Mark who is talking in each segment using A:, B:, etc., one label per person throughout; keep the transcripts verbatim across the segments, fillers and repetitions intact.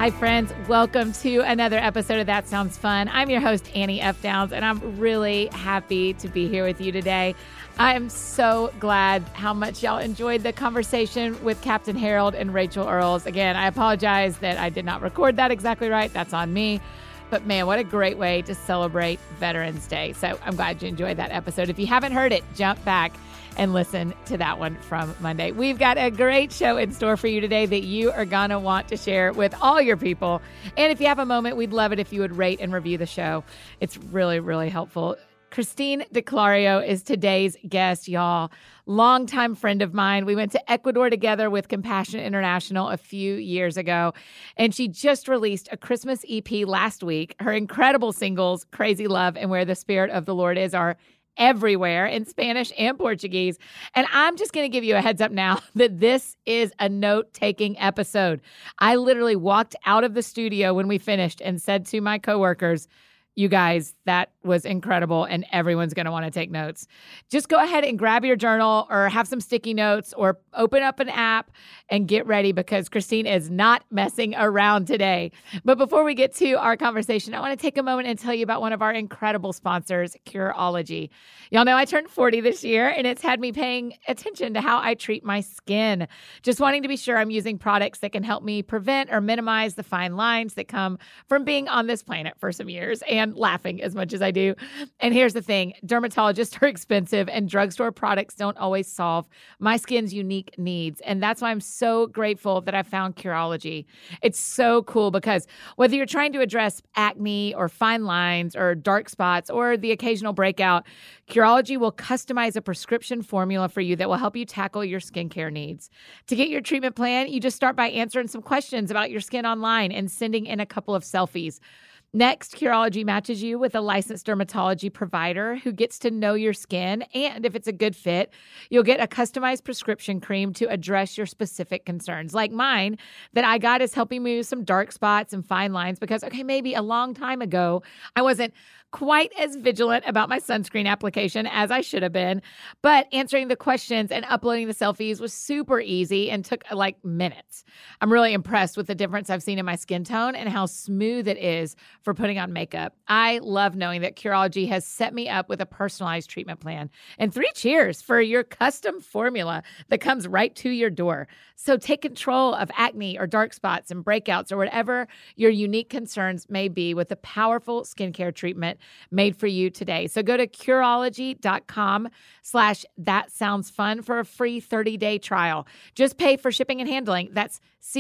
A: Hi, friends. Welcome to another episode of That Sounds Fun. I'm your host, Annie F. Downs, and I'm really happy to be here with you today. I am so glad how much y'all enjoyed the conversation with Captain Harold and Rachel Earls. Again, I apologize that I did not record that exactly right. That's on me. But man, what a great way to celebrate Veterans Day. So I'm glad you enjoyed that episode. If you haven't heard it, jump back and listen to that one from Monday. We've got a great show in store for you today that you are going to want to share with all your people. And if you have a moment, we'd love it if you would rate and review the show. It's really, really helpful. Christine DiClario is today's guest, y'all. Longtime friend of mine. We went to Ecuador together with Compassion International a few years ago, and she just released a Christmas E P last week. Her incredible singles, Crazy Love and Where the Spirit of the Lord Is, are everywhere in Spanish and Portuguese. And I'm just going to give you a heads up now that this is a note-taking episode. I literally walked out of the studio when we finished and said to my coworkers, you guys, that was incredible, and everyone's going to want to take notes. Just go ahead and grab your journal or have some sticky notes or open up an app and get ready because Christine is not messing around today. But before we get to our conversation, I want to take a moment and tell you about one of our incredible sponsors, Curology. Y'all know I turned forty this year, and it's had me paying attention to how I treat my skin. Just wanting to be sure I'm using products that can help me prevent or minimize the fine lines that come from being on this planet for some years and laughing as much as I do. And here's the thing, dermatologists are expensive and drugstore products don't always solve my skin's unique needs. And that's why I'm so grateful that I found Curology. It's so cool because whether you're trying to address acne or fine lines or dark spots or the occasional breakout, Curology will customize a prescription formula for you that will help you tackle your skincare needs. To get your treatment plan, you just start by answering some questions about your skin online and sending in a couple of selfies. Next, Curology matches you with a licensed dermatology provider who gets to know your skin, and if it's a good fit, you'll get a customized prescription cream to address your specific concerns. Like mine that I got is helping me with some dark spots and fine lines because, okay, maybe a long time ago, I wasn't quite as vigilant about my sunscreen application as I should have been, but answering the questions and uploading the selfies was super easy and took like minutes. I'm really impressed with the difference I've seen in my skin tone and how smooth it is for putting on makeup. I love knowing that Curology has set me up with a personalized treatment plan. And three cheers for your custom formula that comes right to your door. So take control of acne or dark spots and breakouts or whatever your unique concerns may be with a powerful skincare treatment made for you today. So go to Curology.com slash that sounds fun for a free thirty-day trial. Just pay for shipping and handling. That's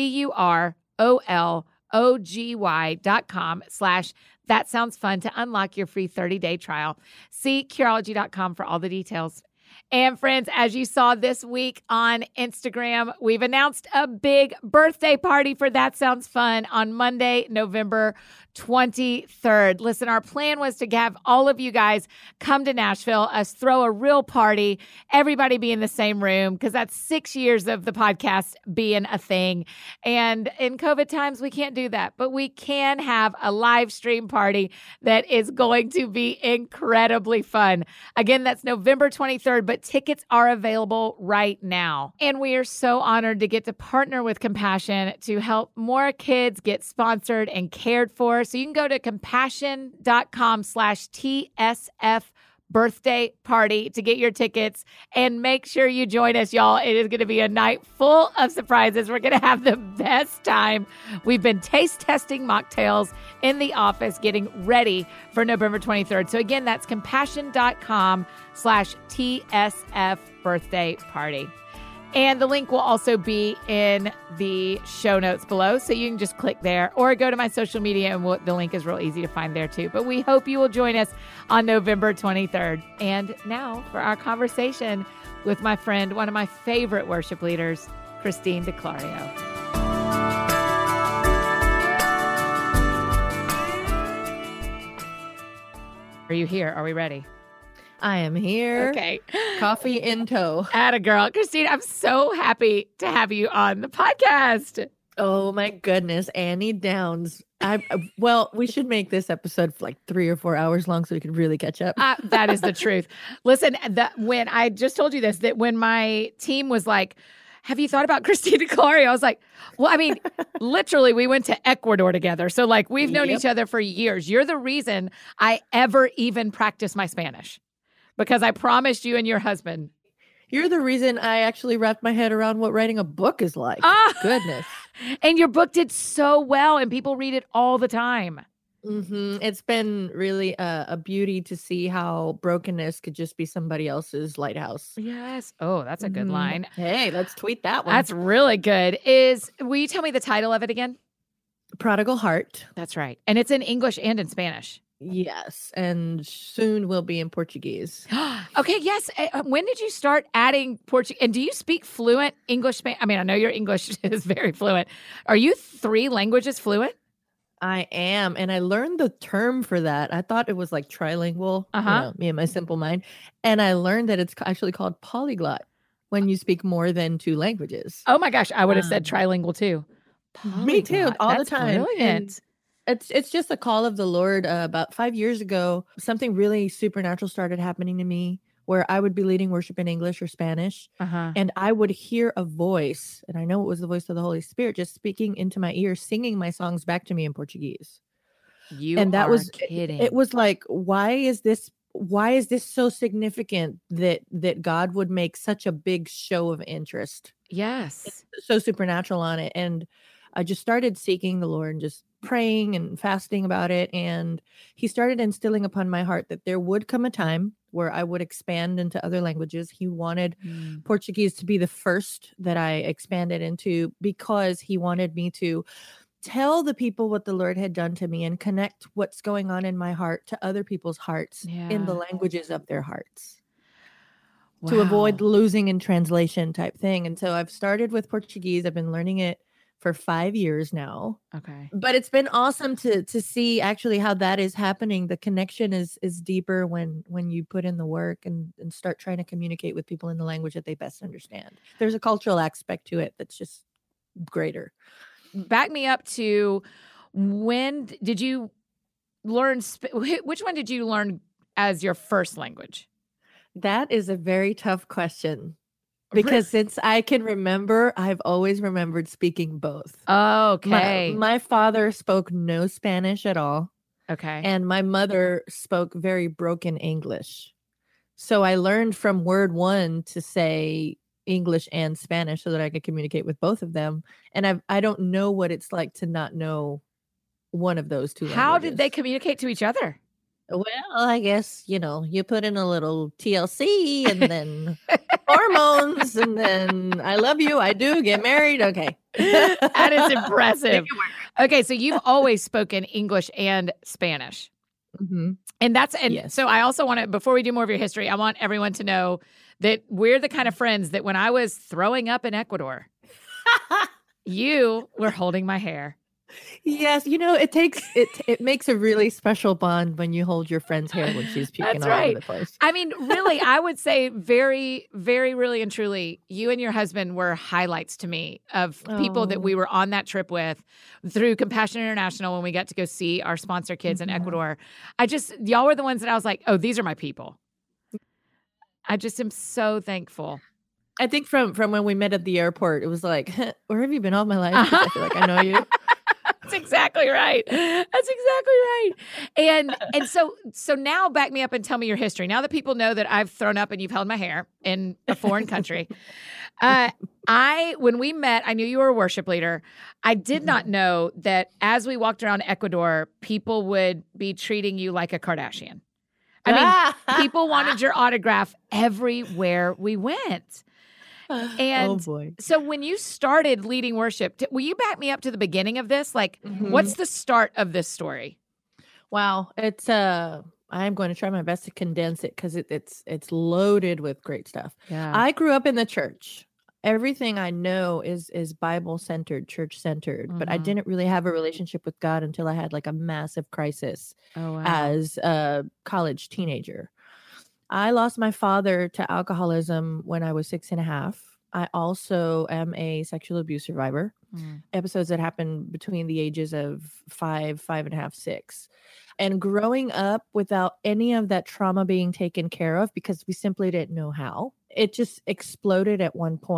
A: C-U-R-O-L-O-G-Y dot com slash that sounds fun to unlock your free thirty-day trial. See Curology dot com for all the details. And friends, as you saw this week on Instagram, we've announced a big birthday party for That Sounds Fun on Monday, November twenty-third. Listen, our plan was to have all of you guys come to Nashville, us throw a real party, everybody be in the same room, because that's six years of the podcast being a thing. And in COVID times, we can't do that, but we can have a live stream party that is going to be incredibly fun. Again, that's November twenty-third, but tickets are available right now. And we are so honored to get to partner with Compassion to help more kids get sponsored and cared for. So you can go to compassion.com slash TSF birthday party to get your tickets and make sure you join us, y'all. It is going to be a night full of surprises. We're going to have the best time. We've been taste testing mocktails in the office, getting ready for November twenty-third. So again, that's compassion.com slash TSF birthday party. And the link will also be in the show notes below, so you can just click there or go to my social media, and we'll, the link is real easy to find there too. But we hope you will join us on November twenty-third. And now for our conversation with my friend, one of my favorite worship leaders, Christine DiClario. Are you here? Are we ready?
B: I am here.
A: Okay.
B: Coffee in tow.
A: Atta girl. Christine, I'm so happy to have you on the podcast.
B: Oh my goodness, Annie Downs. I well, we should make this episode like three or four hours long so we can really catch up.
A: Uh, that is the truth. Listen, the, when I just told you this, that when my team was like, have you thought about Christina Clary? I was like, well, I mean, literally, we went to Ecuador together. So, like, we've known yep. each other for years. You're the reason I ever even practiced my Spanish because I promised you and your husband.
B: You're the reason I actually wrapped my head around what writing a book is like.
A: Ah!
B: Goodness.
A: And your book did so well, and people read it all the time.
B: Mm-hmm. It's been really a, a beauty to see how brokenness could just be somebody else's lighthouse.
A: Yes. Oh, that's a good
B: mm-hmm.
A: line.
B: Hey, let's tweet that one.
A: That's really good. Is will you tell me the title of it again?
B: Prodigal Heart.
A: That's right. And it's in English and in Spanish.
B: Yes, and soon will be in Portuguese.
A: Okay, yes. When did you start adding Portuguese? And do you speak fluent English? Span- I mean, I know your English is very fluent. Are you three languages fluent?
B: I am, and I learned the term for that. I thought it was like trilingual,
A: uh-huh.
B: you know, me and my simple mind. And I learned that it's actually called polyglot when you speak more than two languages.
A: Oh my gosh, I would have um, said trilingual too.
B: Polyglot. Me too, all
A: That's
B: the time.
A: Brilliant.
B: And It's it's just a call of the Lord. Uh, about five years ago, something really supernatural started happening to me where I would be leading worship in English or Spanish,
A: uh-huh.
B: and I would hear a voice, and I know it was the voice of the Holy Spirit just speaking into my ear, singing my songs back to me in Portuguese.
A: You
B: and that
A: are
B: was
A: kidding.
B: It, it was like, why is this? Why is this so significant that that God would make such a big show of interest?
A: Yes,
B: it's so supernatural on it, and I just started seeking the Lord and just praying and fasting about it. And he started instilling upon my heart that there would come a time where I would expand into other languages. He wanted mm. Portuguese to be the first that I expanded into because he wanted me to tell the people what the Lord had done to me and connect what's going on in my heart to other people's hearts yeah. in the languages of their hearts. Wow. To avoid losing in translation type thing. And so I've started with Portuguese. I've been learning it for five years now.
A: Okay.
B: But it's been awesome to to see actually how that is happening. The connection is is deeper when when you put in the work and, and start trying to communicate with people in the language that they best understand. There's a cultural aspect to it that's just greater.
A: Back me up to when did you learn, which one did you learn as your first language?
B: That is a very tough question. Because since I can remember, I've always remembered speaking both.
A: Okay.
B: My, my father spoke no Spanish at all.
A: Okay.
B: And my mother spoke very broken English. So I learned from word one to say English and Spanish so that I could communicate with both of them. And I I don't know what it's like to not know one of those two languages.
A: How did they communicate to each other?
B: Well, I guess, you know, you put in a little T L C and then hormones and then I love you, I do, get married. Okay.
A: That is impressive. Okay, so you've always spoken English and Spanish.
B: Mm-hmm.
A: And that's, and
B: yes.
A: so I also want to, before we do more of your history, I want everyone to know that we're the kind of friends that when I was throwing up in Ecuador, you were holding my hair.
B: Yes, you know, it takes it it makes a really special bond when you hold your friend's hair when she's puking
A: That's
B: all
A: right.
B: over the place.
A: I mean, really, I would say very, very, really and truly, you and your husband were highlights to me of people oh. that we were on that trip with through Compassion International when we got to go see our sponsor kids mm-hmm. in Ecuador. I just, y'all were the ones that I was like, oh, these are my people. I just am so thankful.
B: I think from from when we met at the airport, it was like, where have you been all my life? Uh-huh. I feel like I know you.
A: That's exactly right. That's exactly right. And and so so now back me up and tell me your history. Now that people know that I've thrown up and you've held my hair in a foreign country. Uh, I when we met, I knew you were a worship leader. I did not know that as we walked around Ecuador, people would be treating you like a Kardashian. I mean, people wanted your autograph everywhere we went. And
B: oh boy.
A: So when you started leading worship, t- will you back me up to the beginning of this? Like, mm-hmm. what's the start of this story?
B: Wow. It's, uh, I'm going to try my best to condense it because it, it's, it's loaded with great stuff.
A: Yeah.
B: I grew up in the church. Everything I know is, is Bible centered, church centered, mm-hmm. but I didn't really have a relationship with God until I had like a massive crisis
A: oh, wow.
B: as a college teenager. I lost my father to alcoholism when I was six and a half. I also am a sexual abuse survivor. Mm. Episodes that happened between the ages of five, five and a half, six. And growing up without any of that trauma being taken care of because we simply didn't know how. It just exploded at one point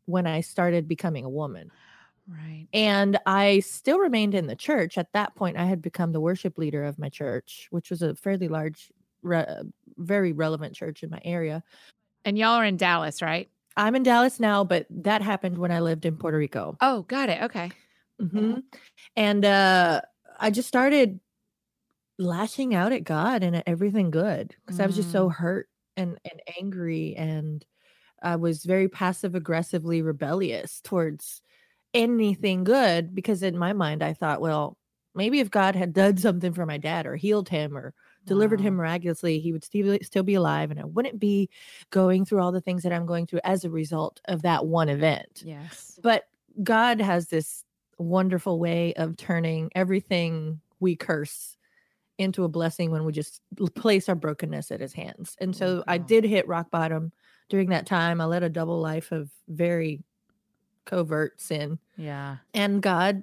B: when I started becoming a woman.
A: Right.
B: And I still remained in the church. At that point, I had become the worship leader of my church, which was a fairly large, re- very relevant church in my area.
A: And y'all are in Dallas, right?
B: I'm in Dallas now, but that happened when I lived in Puerto Rico.
A: Oh, got it. Okay.
B: Mm-hmm. And uh, I just started lashing out at God and at everything good because mm. I was just so hurt and, and angry. And I was very passive aggressively rebellious towards anything good, because in my mind, I thought, well, maybe if God had done something for my dad or healed him or delivered wow. him miraculously, he would still, still be alive, and I wouldn't be going through all the things that I'm going through as a result of that one event.
A: Yes.
B: But God has this wonderful way of turning everything we curse into a blessing when we just place our brokenness at his hands. And so oh, I did hit rock bottom during that time. I led a double life of very covert sin.
A: Yeah.
B: And God,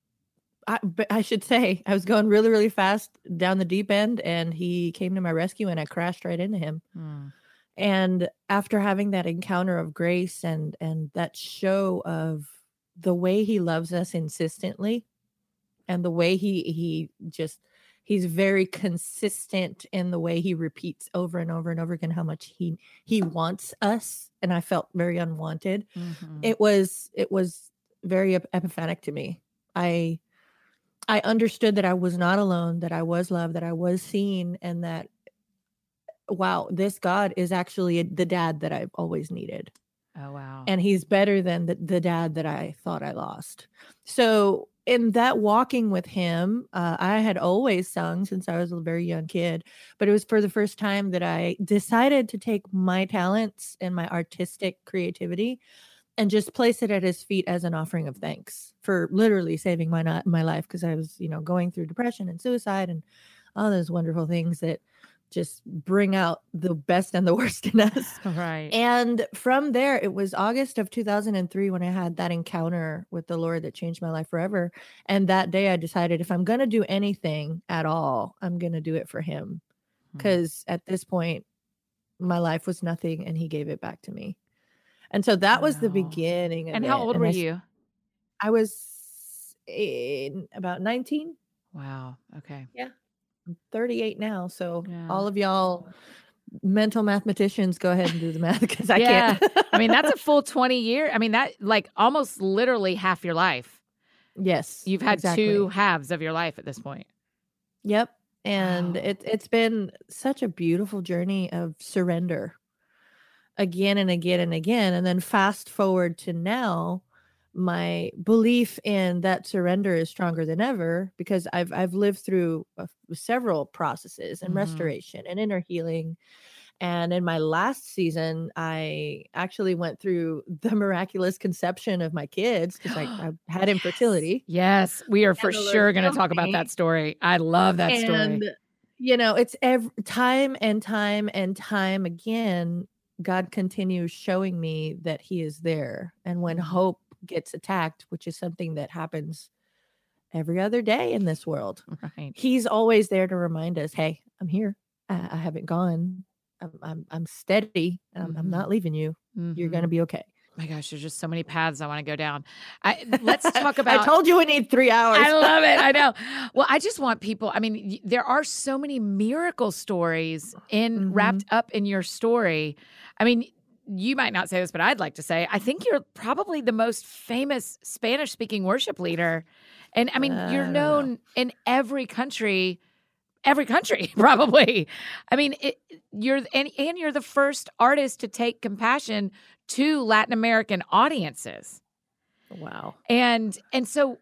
B: I, I should say, I was going really, really fast down the deep end, and he came to my rescue, and I crashed right into him. Hmm. And after having that encounter of grace and and that show of the way he loves us insistently, and the way he he just he's very consistent in the way he repeats over and over and over again how much he he wants us, and I felt very unwanted. Mm-hmm. It was it was very ep- epiphanic to me. I I understood that I was not alone, that I was loved, that I was seen, and that, wow, this God is actually the dad that I've always needed.
A: Oh, wow.
B: And he's better than the, the dad that I thought I lost. So in that walking with him, uh, I had always sung since I was a very young kid, but it was for the first time that I decided to take my talents and my artistic creativity and just place it at his feet as an offering of thanks for literally saving my not my life, because I was, you know, going through depression and suicide and all those wonderful things that just bring out the best and the worst in us.
A: Right.
B: And from there, it was August of two thousand three when I had that encounter with the Lord that changed my life forever. And that day I decided, if I'm going to do anything at all, I'm going to do it for him. Because mm. at this point, my life was nothing, and he gave it back to me. And so that wow. was the beginning of
A: And
B: it.
A: how old
B: and
A: were
B: I,
A: you?
B: I was in about nineteen.
A: Wow. Okay.
B: Yeah. I'm thirty-eight now. So
A: yeah.
B: all of y'all mental mathematicians, go ahead and do the math, because I
A: yeah.
B: can't.
A: I mean, that's a full twenty year. I mean, that like almost literally half your life.
B: Yes.
A: You've had
B: exactly.
A: two halves of your life at this point.
B: Yep. And
A: wow.
B: it, it's been such a beautiful journey of surrender again and again and again. And then fast forward to now, my belief in that surrender is stronger than ever, because I've I've lived through uh, several processes and mm-hmm. restoration and inner healing. And in my last season, I actually went through the miraculous conception of my kids, because I, I had yes. infertility.
A: Yes, we are for sure going to talk about that story. I love that
B: and,
A: story.
B: You know, it's every time and time and time again, God continues showing me that he is there. And when mm-hmm. hope gets attacked, which is something that happens every other day in this world,
A: right.
B: he's always there to remind us, hey, I'm here. I, I haven't gone. I'm I'm, I'm steady. I'm, mm-hmm. I'm not leaving you. Mm-hmm. You're going to be okay.
A: My gosh, there's just so many paths I want to go down. I, let's talk about.
B: I told you we need three hours.
A: I love it. I know. Well, I just want people. I mean, there are so many miracle stories in mm-hmm. wrapped up in your story. I mean, you might not say this, but I'd like to say, I think you're probably the most famous Spanish-speaking worship leader. And I mean, uh, you're known in every country, every country, probably. I mean, it, you're and, and you're the first artist to take compassion to Latin American audiences.
B: Wow.
A: And and so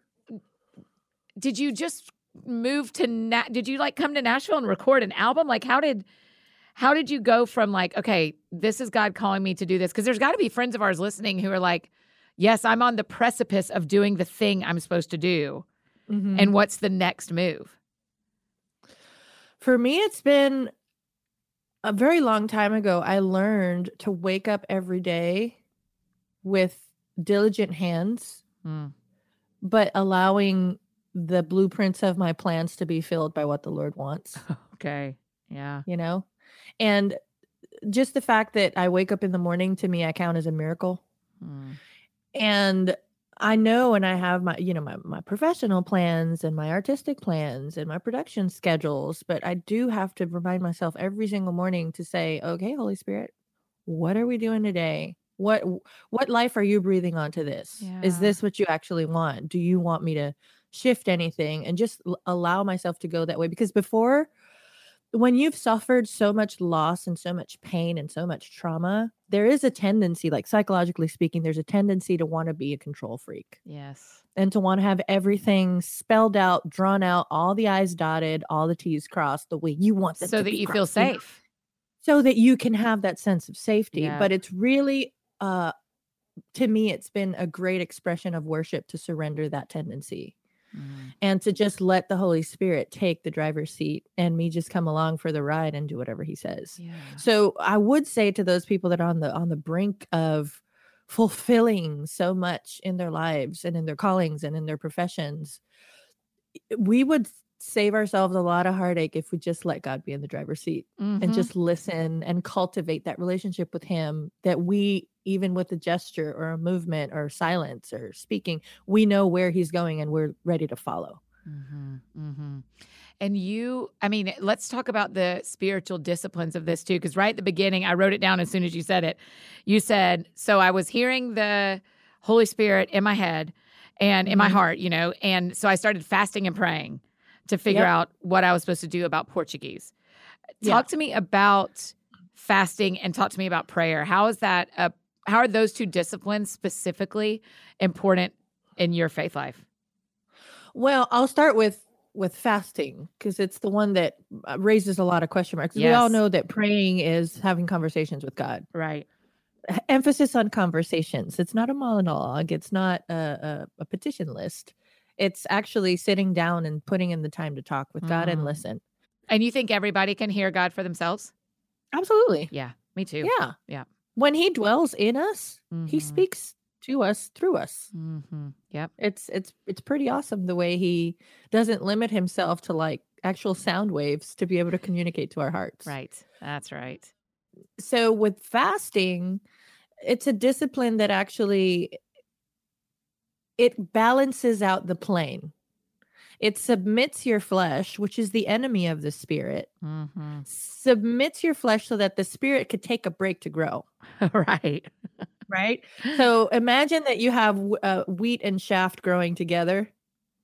A: did you just move to Na- did you like come to Nashville and record an album? Like how did how did you go from like, okay, this is God calling me to do this? Because there's got to be friends of ours listening who are like, yes, I'm on the precipice of doing the thing I'm supposed to do. Mm-hmm. And what's the next move?
B: For me, it's been a very long time ago. I learned to wake up every day with diligent hands, mm. but allowing the blueprints of my plans to be filled by what the Lord wants.
A: Okay. Yeah.
B: You know, and just the fact that I wake up in the morning, to me, I count as a miracle. Mm. And I know, and I have my, you know, my, my professional plans and my artistic plans and my production schedules, but I do have to remind myself every single morning to say, okay, Holy Spirit, what are we doing today? What what life are you breathing onto this? Is
A: Yeah.
B: this what you actually want? Do you want me to shift anything? And just l- allow myself to go that way. Because before, when you've suffered so much loss and so much pain and so much trauma, there is a tendency, like psychologically speaking, there's a tendency to want to be a control freak
A: Yes.
B: and to want to have everything spelled out, drawn out, all the I's dotted, all the T's crossed the way you want them
A: So
B: to
A: that
B: be
A: you feel
B: crossed, you know?
A: safe.
B: So that you can have that sense of safety.
A: Yeah.
B: But it's really, uh, to me, it's been a great expression of worship to surrender that tendency.
A: Mm.
B: And to just let the Holy Spirit take the driver's seat and me just come along for the ride and do whatever he says.
A: Yeah.
B: So I would say to those people that are on the on the brink of fulfilling so much in their lives and in their callings and in their professions, we would save ourselves a lot of heartache if we just let God be in the driver's seat and
A: Mhm.
B: just listen and cultivate that relationship with him, that we, even with a gesture or a movement or silence or speaking, we know where he's going and we're ready to follow.
A: Mm-hmm, mm-hmm. And you, I mean, let's talk about the spiritual disciplines of this too, because right at the beginning, I wrote it down as soon as you said it. You said, so I was hearing the Holy Spirit in my head and in my
B: Mhm.
A: heart, you know, and so I started fasting and praying to figure
B: Yep.
A: out what I was supposed to do about Portuguese.
B: Yeah.
A: Talk to me about fasting and talk to me about prayer. How is that, a, how are those two disciplines specifically important in your faith life?
B: Well, I'll start with with fasting because it's the one that uh, raises a lot of question marks. We all
A: Yes.
B: know that praying is having conversations with God.
A: Right.
B: H- Emphasis on conversations. It's not a monologue. It's not a, a, a petition list. It's actually sitting down and putting in the time to talk with God and
A: Mm.
B: listen.
A: And you think everybody can hear God for themselves?
B: Absolutely.
A: Yeah, me too.
B: Yeah.
A: Yeah.
B: When he dwells in us, he
A: Mhm.
B: speaks to us through us.
A: Mm-hmm. Yep.
B: It's it's it's pretty awesome the way he doesn't limit himself to like actual sound waves to be able to communicate to our hearts.
A: Right. That's right.
B: So with fasting, it's a discipline that actually it balances out the plane. It submits your flesh, which is the enemy of the spirit.
A: Mm-hmm.
B: Submits your flesh so that the spirit could take a break to grow.
A: Right.
B: Right? So imagine that you have uh, wheat and shaft growing together.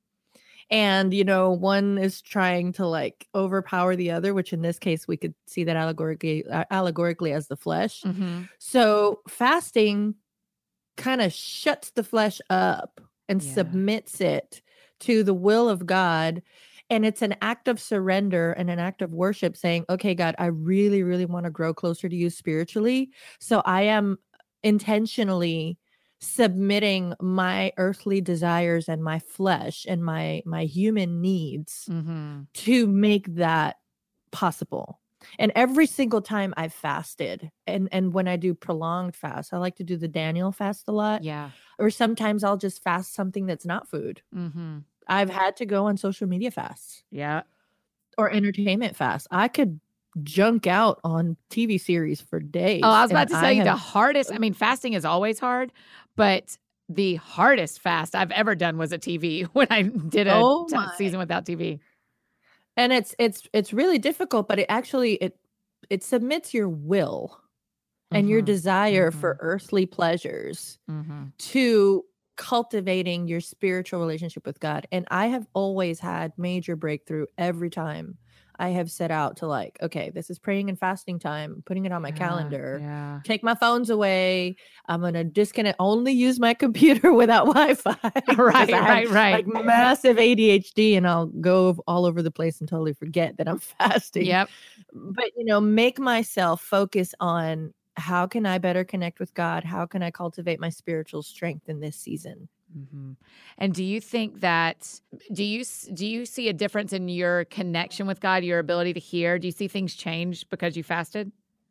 B: And, you know, one is trying to like overpower the other, which in this case, we could see that allegorically, uh, allegorically as the flesh.
A: Mm-hmm.
B: So fasting kind of shuts the flesh up and
A: Yeah.
B: submits it to the will of God. And it's an act of surrender and an act of worship saying, okay, God, I really, really want to grow closer to you spiritually. So I am intentionally submitting my earthly desires and my flesh and my my human needs
A: Mm-hmm.
B: to make that possible. And every single time I've fasted, and and when I do prolonged fast, I like to do the Daniel fast a lot.
A: Yeah.
B: Or sometimes I'll just fast something that's not food.
A: Mm-hmm.
B: I've had to go on social media fasts
A: Yeah.
B: or entertainment fasts. I could junk out on T V series for days.
A: Oh, I was about
B: and
A: to tell
B: I
A: you the
B: have
A: hardest. I mean, fasting is always hard, but the hardest fast I've ever done was a T V when I did a
B: Oh
A: t-
B: my.
A: season without T V.
B: and it's it's it's really difficult, but it actually it it submits your will and your
A: Mhm.
B: desire for
A: Mhm.
B: earthly pleasures
A: Mm-hmm.
B: to cultivating your spiritual relationship with God. And I have always had major breakthrough every time I have set out to like, okay, this is praying and fasting time, putting it on my
A: Yeah,
B: calendar,
A: yeah.
B: take my phones away. I'm going to disconnect, only use my computer without Wi-Fi. because
A: Right,
B: I have
A: right, right.
B: like massive A D H D and I'll go all over the place and totally forget that I'm fasting.
A: Yep.
B: But, you know, make myself focus on how can I better connect with God? How can I cultivate my spiritual strength in this season?
A: Mm-hmm. And do you think that do you s- do you see a difference in your connection with God, your ability to hear? Do you see things change because you fasted?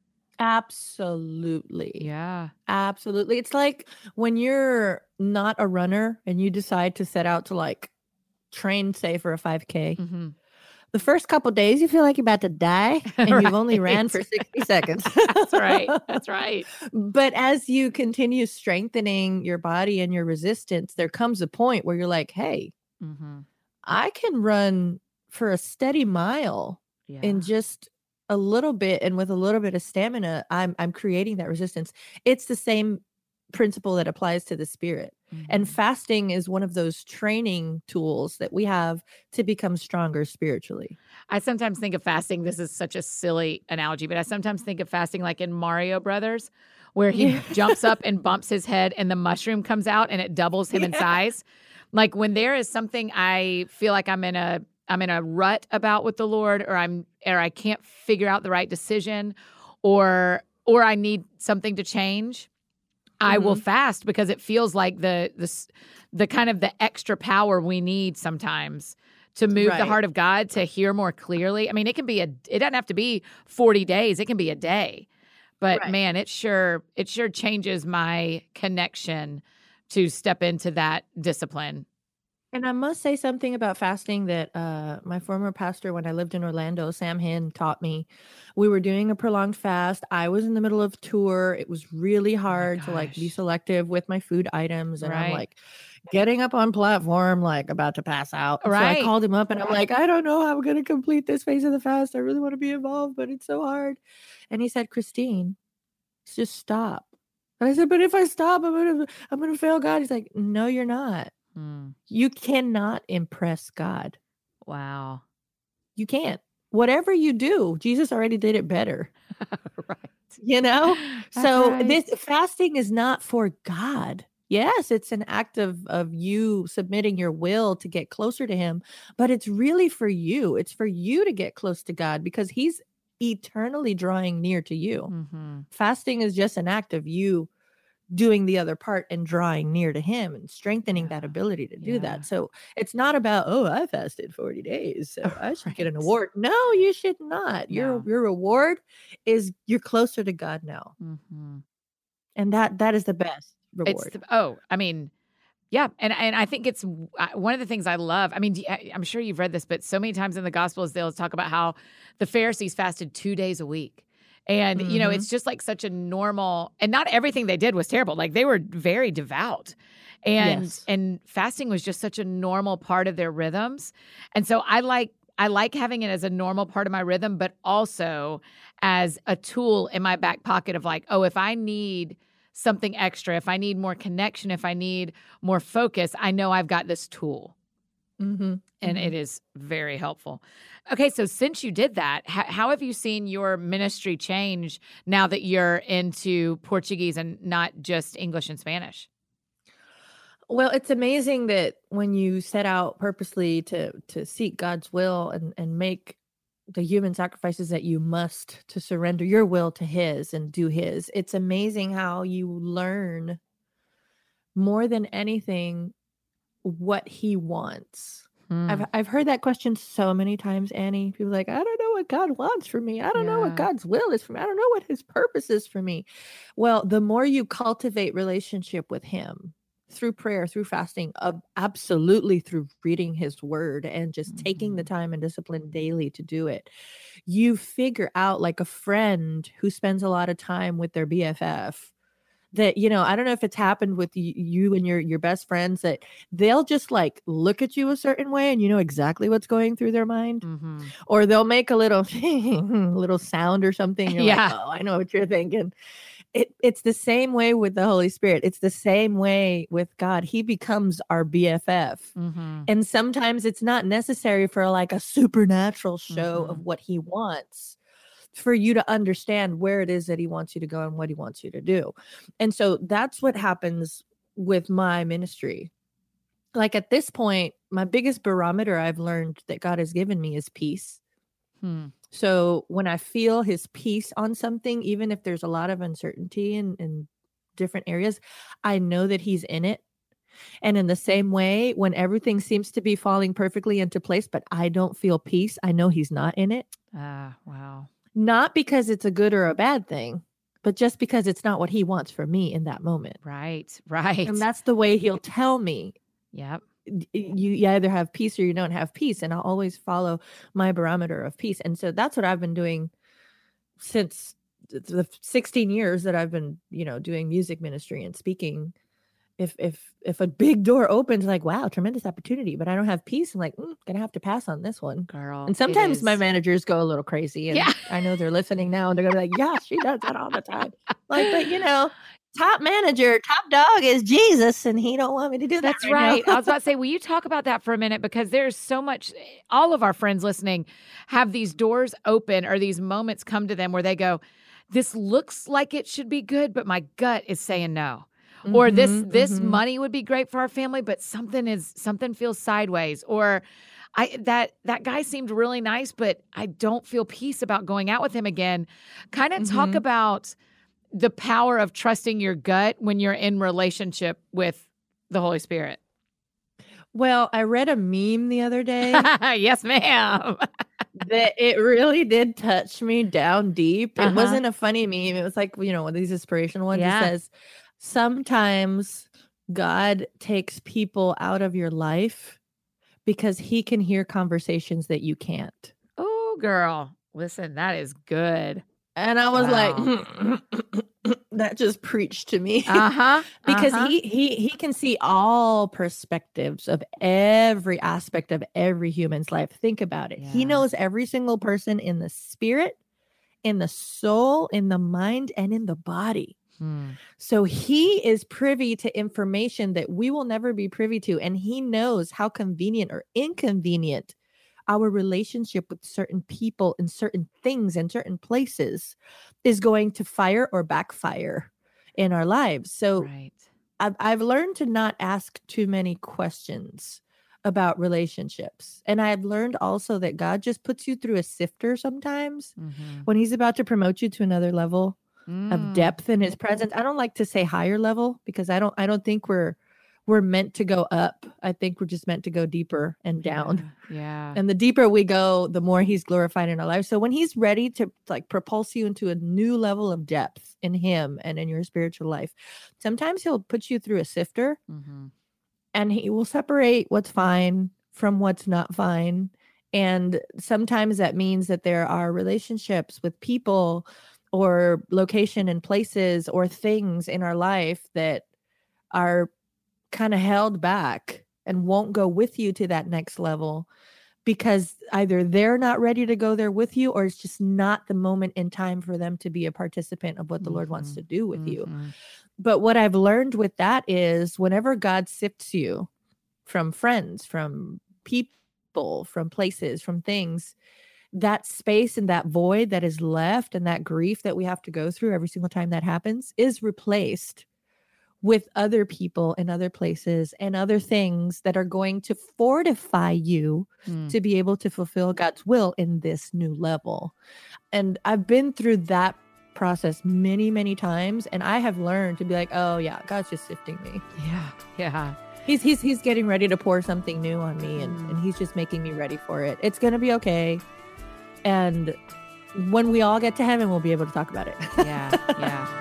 B: Absolutely.
A: Yeah.
B: Absolutely. It's like when you're not a runner and you decide to set out to like train, say, for a five K.
A: Mm-hmm.
B: The first couple days, you feel like you're about to die, and
A: Right.
B: you've only ran for sixty seconds.
A: That's right. That's right.
B: But as you continue strengthening your body and your resistance, there comes a point where you're like, hey,
A: Mm-hmm.
B: I can run for a steady mile
A: Yeah.
B: in just a little bit, and with a little bit of stamina, I'm I'm creating that resistance. It's the same principle that applies to the spirit. And
A: Mhm.
B: fasting is one of those training tools that we have to become stronger spiritually.
A: I sometimes think of fasting. This is such a silly analogy, but I sometimes think of fasting like in Mario Brothers, where he
B: Yeah.
A: jumps up and bumps his head and the mushroom comes out and it doubles him in
B: Yeah.
A: size. Like when there is something I feel like I'm in a I'm in a rut about with the Lord, or I'm or I can't figure out the right decision, or or I need something to change, I will
B: Mhm.
A: fast because it feels like the the s- the kind of the extra power we need sometimes to move the
B: Right.
A: heart of God to hear more clearly. I mean, it can be a it doesn't have to be forty days. It can be a day. But
B: Right.
A: man, it sure it sure changes my connection to step into that discipline.
B: And I must say something about fasting that uh, my former pastor, when I lived in Orlando, Sam Hinn, taught me. We were doing a prolonged fast. I was in the middle of tour. It was really
A: Oh my
B: hard to like be
A: gosh.
B: selective with my food items. And I'm
A: Right.
B: like getting up on platform, like about to pass out. And so I
A: Right.
B: called him up and I'm like, I don't know how I'm going to complete this phase of the fast. I really want to be involved, but it's so hard. And he said, Christine, just stop. And I said, but if I stop, I'm gonna I'm gonna fail God. He's like, no, you're not.
A: Hmm.
B: You cannot impress God.
A: Wow.
B: You can't. Whatever you do, Jesus already did it better,
A: Right.
B: you know?
A: That's
B: So
A: right.
B: this fasting is not for God. Yes, it's an act of of you submitting your will to get closer to him, but it's really for you. It's for you to get close to God because he's eternally drawing near to you.
A: Mm-hmm.
B: Fasting is just an act of you doing the other part and drawing near to him and strengthening that
A: Yeah.
B: ability to do
A: Yeah.
B: that. So it's not about, oh, I fasted forty days, so I should get an
A: Right.
B: award. No, you should not. Your
A: No.
B: your reward is you're closer to God now.
A: Mm-hmm.
B: And that that is the best
A: It's
B: reward.
A: the, oh, I mean, yeah, and and I think it's w- uh, one of the things I love. I mean, do you- I- I'm sure you've read this, but so many times in the Gospels they'll talk about how the Pharisees fasted two days a week, and you know,
B: Mhm.
A: it's just like such a normal. And not everything they did was terrible. Like they were very devout, and
B: Yes.
A: and fasting was just such a normal part of their rhythms. And so I like I like having it as a normal part of my rhythm, but also as a tool in my back pocket of like, oh, if I need something extra, if I need more connection, if I need more focus, I know I've got this tool,
B: Mhm.
A: and
B: Mhm.
A: it is very helpful. Okay, so since you did that, how, how have you seen your ministry change now that you're into Portuguese and not just English and Spanish?
B: Well, it's amazing that when you set out purposely to to seek God's will and and make the human sacrifices that you must to surrender your will to his and do his, it's amazing how you learn more than anything what he wants. I've
A: Hmm.
B: I've heard that question so many times, Annie. People are like, I don't know what God wants for me. I don't know what
A: Yeah.
B: God's will is for me. I don't know what his purpose is for me. Well, the more you cultivate relationship with him through prayer, through fasting, uh, absolutely through reading his word and just taking the
A: Mhm.
B: time and discipline daily to do it, you figure out like a friend who spends a lot of time with their B F F that, you know, I don't know if it's happened with y- you and your your best friends that they'll just like look at you a certain way and you know exactly what's going through their mind,
A: Mhm.
B: or they'll make a little little sound or something. You're like,
A: Yeah.
B: oh, I know what you're thinking. It it's the same way with the Holy Spirit. It's the same way with God. He becomes our B F F.
A: Mhm.
B: And sometimes it's not necessary for like a supernatural show of
A: Mhm.
B: what he wants for you to understand where it is that he wants you to go and what he wants you to do. And so that's what happens with my ministry. Like at this point, my biggest barometer I've learned that God has given me is peace.
A: Hmm.
B: So when I feel his peace on something, even if there's a lot of uncertainty in, in different areas, I know that he's in it. And in the same way, when everything seems to be falling perfectly into place, but I don't feel peace, I know he's not in it.
A: Ah, wow.
B: Not because it's a good or a bad thing, but just because it's not what he wants for me in that moment.
A: Right. Right.
B: And that's the way he'll tell me.
A: Yep.
B: you, you either have peace or you don't have peace. And I'll always follow my barometer of peace. And so that's what I've been doing since the sixteen years that I've been, you know, doing music ministry and speaking. If if if a big door opens, like, wow, tremendous opportunity, but I don't have peace, I'm like, mm, gonna have to pass on this one,
A: girl.
B: And sometimes my managers go a little crazy, and
A: yeah.
B: I know they're listening now, and they're gonna be like, yeah, she does that all the time. Like, but you know, top manager, top dog is Jesus, and he don't want me to do that.
A: That's
B: right.
A: right.
B: now.
A: I was about to say, will you talk about that for a minute? Because there's so much, all of our friends listening have these doors open or these moments come to them where they go, this looks like it should be good, but my gut is saying no. Or this
B: Mhm,
A: this
B: mhm.
A: money would be great for our family, but something is something feels sideways. Or I that that guy seemed really nice, but I don't feel peace about going out with him again. Kind of talk
B: Mhm.
A: about the power of trusting your gut when you're in relationship with the Holy Spirit.
B: Well, I read a meme the other day
A: Yes, ma'am.
B: that it really did touch me down deep. It
A: Uh-huh.
B: wasn't a funny meme. It was like, you know, one of these inspirational ones.
A: Yeah.
B: It says, sometimes God takes people out of your life because he can hear conversations that you can't.
A: Oh, girl. Listen, that is good.
B: And I was
A: Wow.
B: like, that just preached to me.
A: Uh-huh.
B: Because
A: uh-huh.
B: he he he can see all perspectives of every aspect of every human's life. Think about it. He
A: Yeah.
B: knows every single person in the spirit, in the soul, in the mind, and in the body.
A: Hmm.
B: So he is privy to information that we will never be privy to. And he knows how convenient or inconvenient our relationship with certain people and certain things and certain places is going to fire or backfire in our lives. So
A: Right.
B: I've, I've learned to not ask too many questions about relationships. And I've learned also that God just puts you through a sifter sometimes
A: Mhm.
B: when he's about to promote you to another level of
A: Mm.
B: depth in his presence. I don't like to say higher level because I don't I don't think we're we're meant to go up. I think we're just meant to go deeper and down.
A: Yeah. yeah.
B: And the deeper we go, the more he's glorified in our life. So when he's ready to like propulse you into a new level of depth in him and in your spiritual life, sometimes he'll put you through a sifter
A: Mhm.
B: and he will separate what's fine from what's not fine. And sometimes that means that there are relationships with people or location and places or things in our life that are kind of held back and won't go with you to that next level because either they're not ready to go there with you or it's just not the moment in time for them to be a participant of what the Lord wants
A: Mhm.
B: to do with you.
A: Mhm.
B: But what I've learned with that is whenever God sifts you from friends, from people, from places, from things, that space and that void that is left and that grief that we have to go through every single time that happens is replaced with other people and other places and other things that are going to fortify you
A: Mm.
B: to be able to fulfill God's will in this new level. And I've been through that process many, many times. And I have learned to be like, oh yeah, God's just sifting me.
A: Yeah. Yeah.
B: He's he's he's getting ready to pour something new on me and,
A: Mm.
B: and he's just making me ready for it. It's gonna be okay. And when we all get to heaven, we'll be able to talk about it.
A: Yeah. Yeah.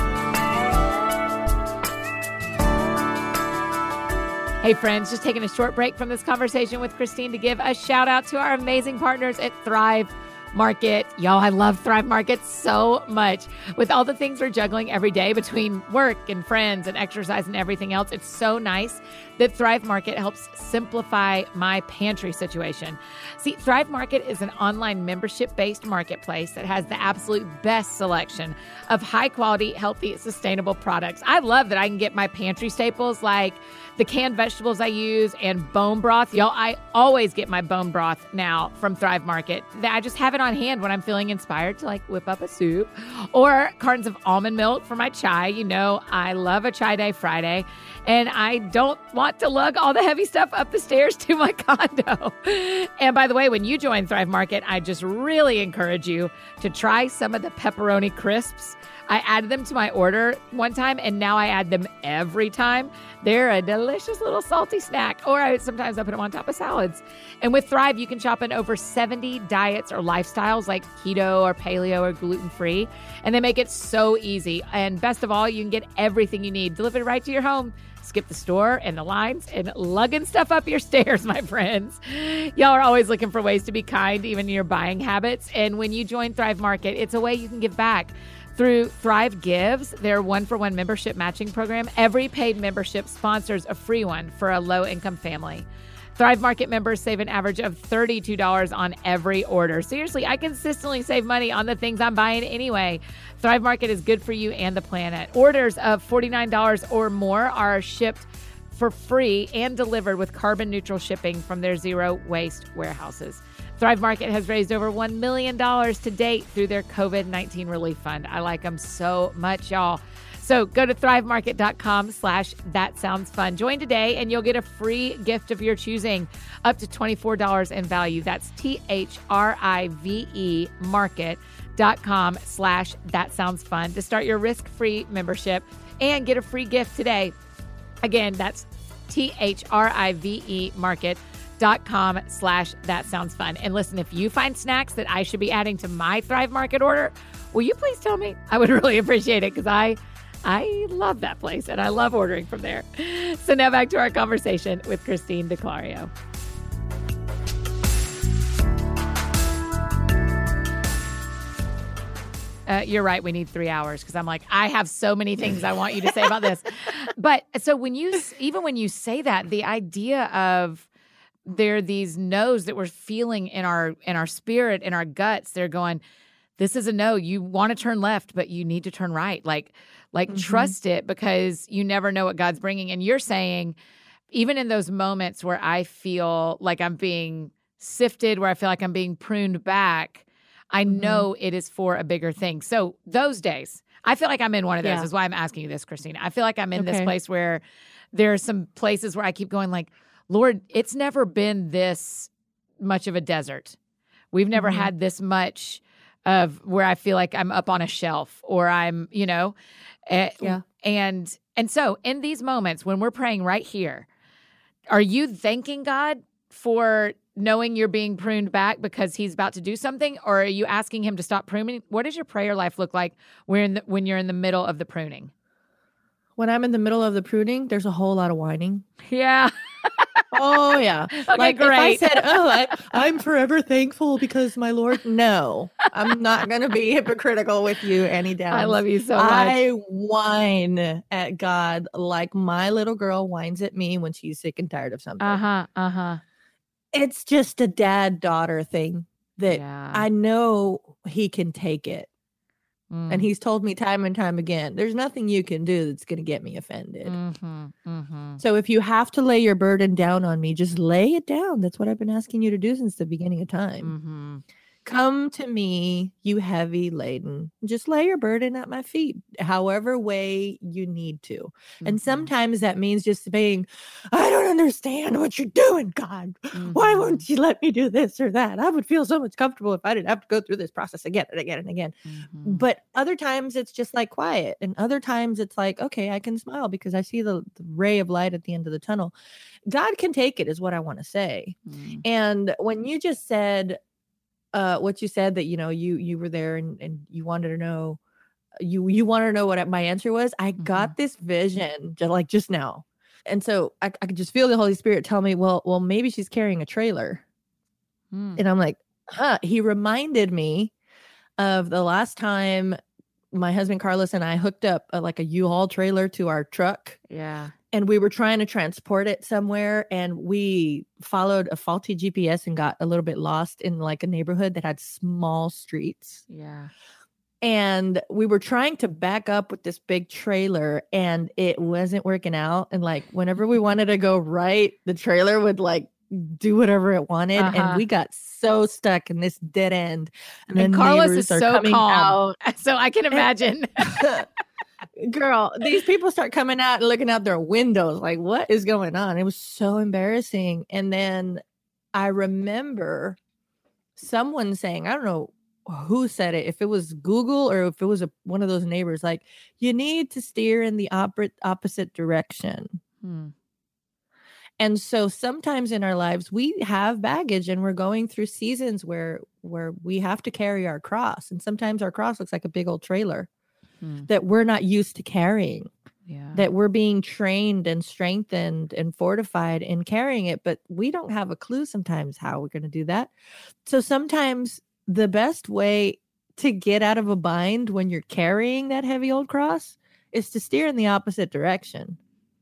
A: Hey friends, just taking a short break from this conversation with Christine to give a shout out to our amazing partners at Thrive Market. Y'all, I love Thrive Market so much. With all the things we're juggling every day between work and friends and exercise and everything else, it's so nice that Thrive Market helps simplify my pantry situation. See, Thrive Market is an online membership-based marketplace that has the absolute best selection of high-quality, healthy, sustainable products. I love that I can get my pantry staples like the canned vegetables I use and bone broth. Y'all, I always get my bone broth now from Thrive Market. I just have it on hand when I'm feeling inspired to like whip up a soup, or cartons of almond milk for my chai. You know, I love a chai day Friday, and I don't want to lug all the heavy stuff up the stairs to my condo. And by the way, when you join Thrive Market, I just really encourage you to try some of the pepperoni crisps. I added them to my order one time, and now I add them every time. They're a delicious little salty snack, or I, sometimes I put them on top of salads. And with Thrive, you can shop in over seventy diets or lifestyles like keto or paleo or gluten-free, and they make it so easy. And best of all, you can get everything you need delivered right to your home. Skip the store and the lines and lugging stuff up your stairs, my friends. Y'all are always looking for ways to be kind, even in your buying habits. And when you join Thrive Market, it's a way you can give back. Through Thrive Gives, their one-for-one membership matching program, every paid membership sponsors a free one for a low-income family. Thrive Market members save an average of thirty-two dollars on every order. Seriously, I consistently save money on the things I'm buying anyway. Thrive Market is good for you and the planet. Orders of forty-nine dollars or more are shipped for free and delivered with carbon-neutral shipping from their zero-waste warehouses. Thrive Market has raised over one million dollars to date through their COVID nineteen relief fund. I like them so much, y'all. So go to thrivemarket.com slash that sounds fun. Join today and you'll get a free gift of your choosing up to twenty-four dollars in value. That's T-H-R-I-V-E market.com slash that sounds fun to start your risk-free membership and get a free gift today. Again, that's T-H-R-I-V-E market.com slash that sounds fun. And listen, if you find snacks that I should be adding to my Thrive Market order, will you please tell me? I would really appreciate it because I I love that place and I love ordering from there. So now back to our conversation with Christine DiClario. Uh, you're right. We need three hours because I'm like, I have so many things I want you to say about this. But so when you, even when you say that, the idea of there are these no's that we're feeling in our, in our spirit, in our guts, they're going, this is a no. You want to turn left, but you need to turn right. Like, like mm-hmm. trust it because you never know what God's bringing. And you're saying, even in those moments where I feel like I'm being sifted, where I feel like I'm being pruned back, I mm-hmm. know it is for a bigger thing. So those days, I feel like I'm in one of those. Yeah. Is why I'm asking you this, Christina. I feel like I'm in okay. this place where there are some places where I keep going like, Lord, it's never been this much of a desert. We've never mm-hmm. had this much of where I feel like I'm up on a shelf or I'm, you know, uh, yeah. And, and so in these moments when we're praying right here, are you thanking God for knowing you're being pruned back because he's about to do something? Or are you asking him to stop pruning? What does your prayer life look like when, in the, when you're in the middle of the pruning?
B: When I'm in the middle of the pruning, there's a whole lot of whining.
A: Yeah.
B: Oh, yeah.
A: Okay,
B: like
A: great.
B: If I said, oh, I, I'm forever thankful because my Lord, no, I'm not going to be hypocritical with you, Annie Downs.
A: I love you so much.
B: I whine at God like my little girl whines at me when she's sick and tired of something.
A: Uh-huh, uh-huh.
B: It's just a dad-daughter thing that
A: yeah.
B: I know he can take it. Mm. And he's told me time and time again, there's nothing you can do that's going to get me offended.
A: Mm-hmm, mm-hmm.
B: So if you have to lay your burden down on me, just lay it down. That's what I've been asking you to do since the beginning of time.
A: Mm-hmm.
B: Come to me, you heavy laden. Just lay your burden at my feet, however way you need to. Mm-hmm. And sometimes that means just saying, I don't understand what you're doing, God. Mm-hmm. Why won't you let me do this or that? I would feel so much comfortable if I didn't have to go through this process again and again and again. Mm-hmm. But other times it's just like quiet. And other times it's like, okay, I can smile because I see the, the ray of light at the end of the tunnel. God can take it is what I want to say. Mm-hmm. And when you just said, Uh, what you said that, you know, you, you were there and, and you wanted to know, you, you wanted to know what my answer was. I mm-hmm. got this vision just like just now. And so I, I could just feel the Holy Spirit tell me, well, well, maybe she's carrying a trailer. Mm. And I'm like, huh. He reminded me of the last time my husband, Carlos, and I hooked up a, like a U-Haul trailer to our truck.
A: Yeah.
B: And we were trying to transport it somewhere and we followed a faulty G P S and got a little bit lost in like a neighborhood that had small streets.
A: Yeah.
B: And we were trying to back up with this big trailer and it wasn't working out. And like whenever we wanted to go right, the trailer would like do whatever it wanted. Uh-huh. And we got so stuck in this dead end.
A: And, and Carlos is so calm. Out. So I can imagine.
B: Girl, these people start coming out and looking out their windows like, what is going on? It was so embarrassing. And then I remember someone saying, I don't know who said it, if it was Google or if it was a, one of those neighbors, like, you need to steer in the opposite opposite direction.
A: Hmm.
B: And so sometimes in our lives we have baggage and we're going through seasons where where we have to carry our cross. And sometimes our cross looks like a big old trailer
A: Hmm.
B: that we're not used to carrying.
A: Yeah.
B: That we're being trained and strengthened and fortified in carrying it, but we don't have a clue sometimes how we're going to do that. So sometimes the best way to get out of a bind when you're carrying that heavy old cross is to steer in the opposite direction.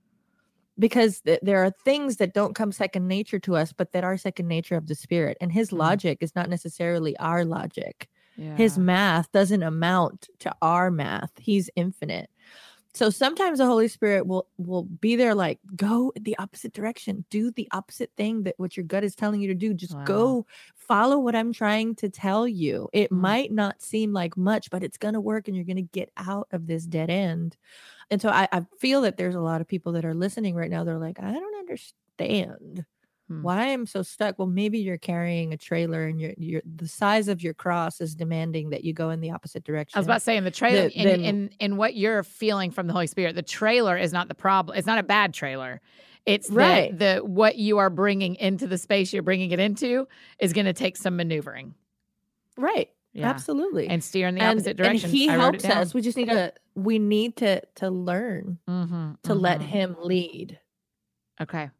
B: Because th- there are things that don't come second nature to us, but that are second nature of the Spirit. And his
A: Mm.
B: logic is not necessarily our logic.
A: Yeah.
B: His math doesn't amount to our math. He's infinite. So sometimes the Holy Spirit will will be there, like, go the opposite direction, do the opposite thing that what your gut is telling you to do. Just
A: Wow.
B: go follow what I'm trying to tell you. It
A: Mm.
B: might not seem like much, but it's going to work and you're going to get out of this dead end. And so I, I feel that there's a lot of people that are listening right now. They're like, I don't understand
A: Hmm.
B: why I'm so stuck. Well, maybe you're carrying a trailer and you're, you're the size of your cross is demanding that you go in the opposite direction.
A: I was about to say in the trailer,
B: The-
A: in,
B: then-
A: in, in what you're feeling from the Holy Spirit, the trailer is not the problem. It's not a bad trailer. It's
B: Right.
A: the, the what you are bringing into the space you're bringing it into is going to take some maneuvering.
B: Right.
A: Yeah.
B: Absolutely.
A: And steer in the
B: and,
A: opposite direction.
B: and he
A: I wrote it
B: helps
A: down.
B: us. We just need to, we need to, to learn
A: Mm-hmm,
B: to let
A: mhm.
B: him lead.
A: Okay.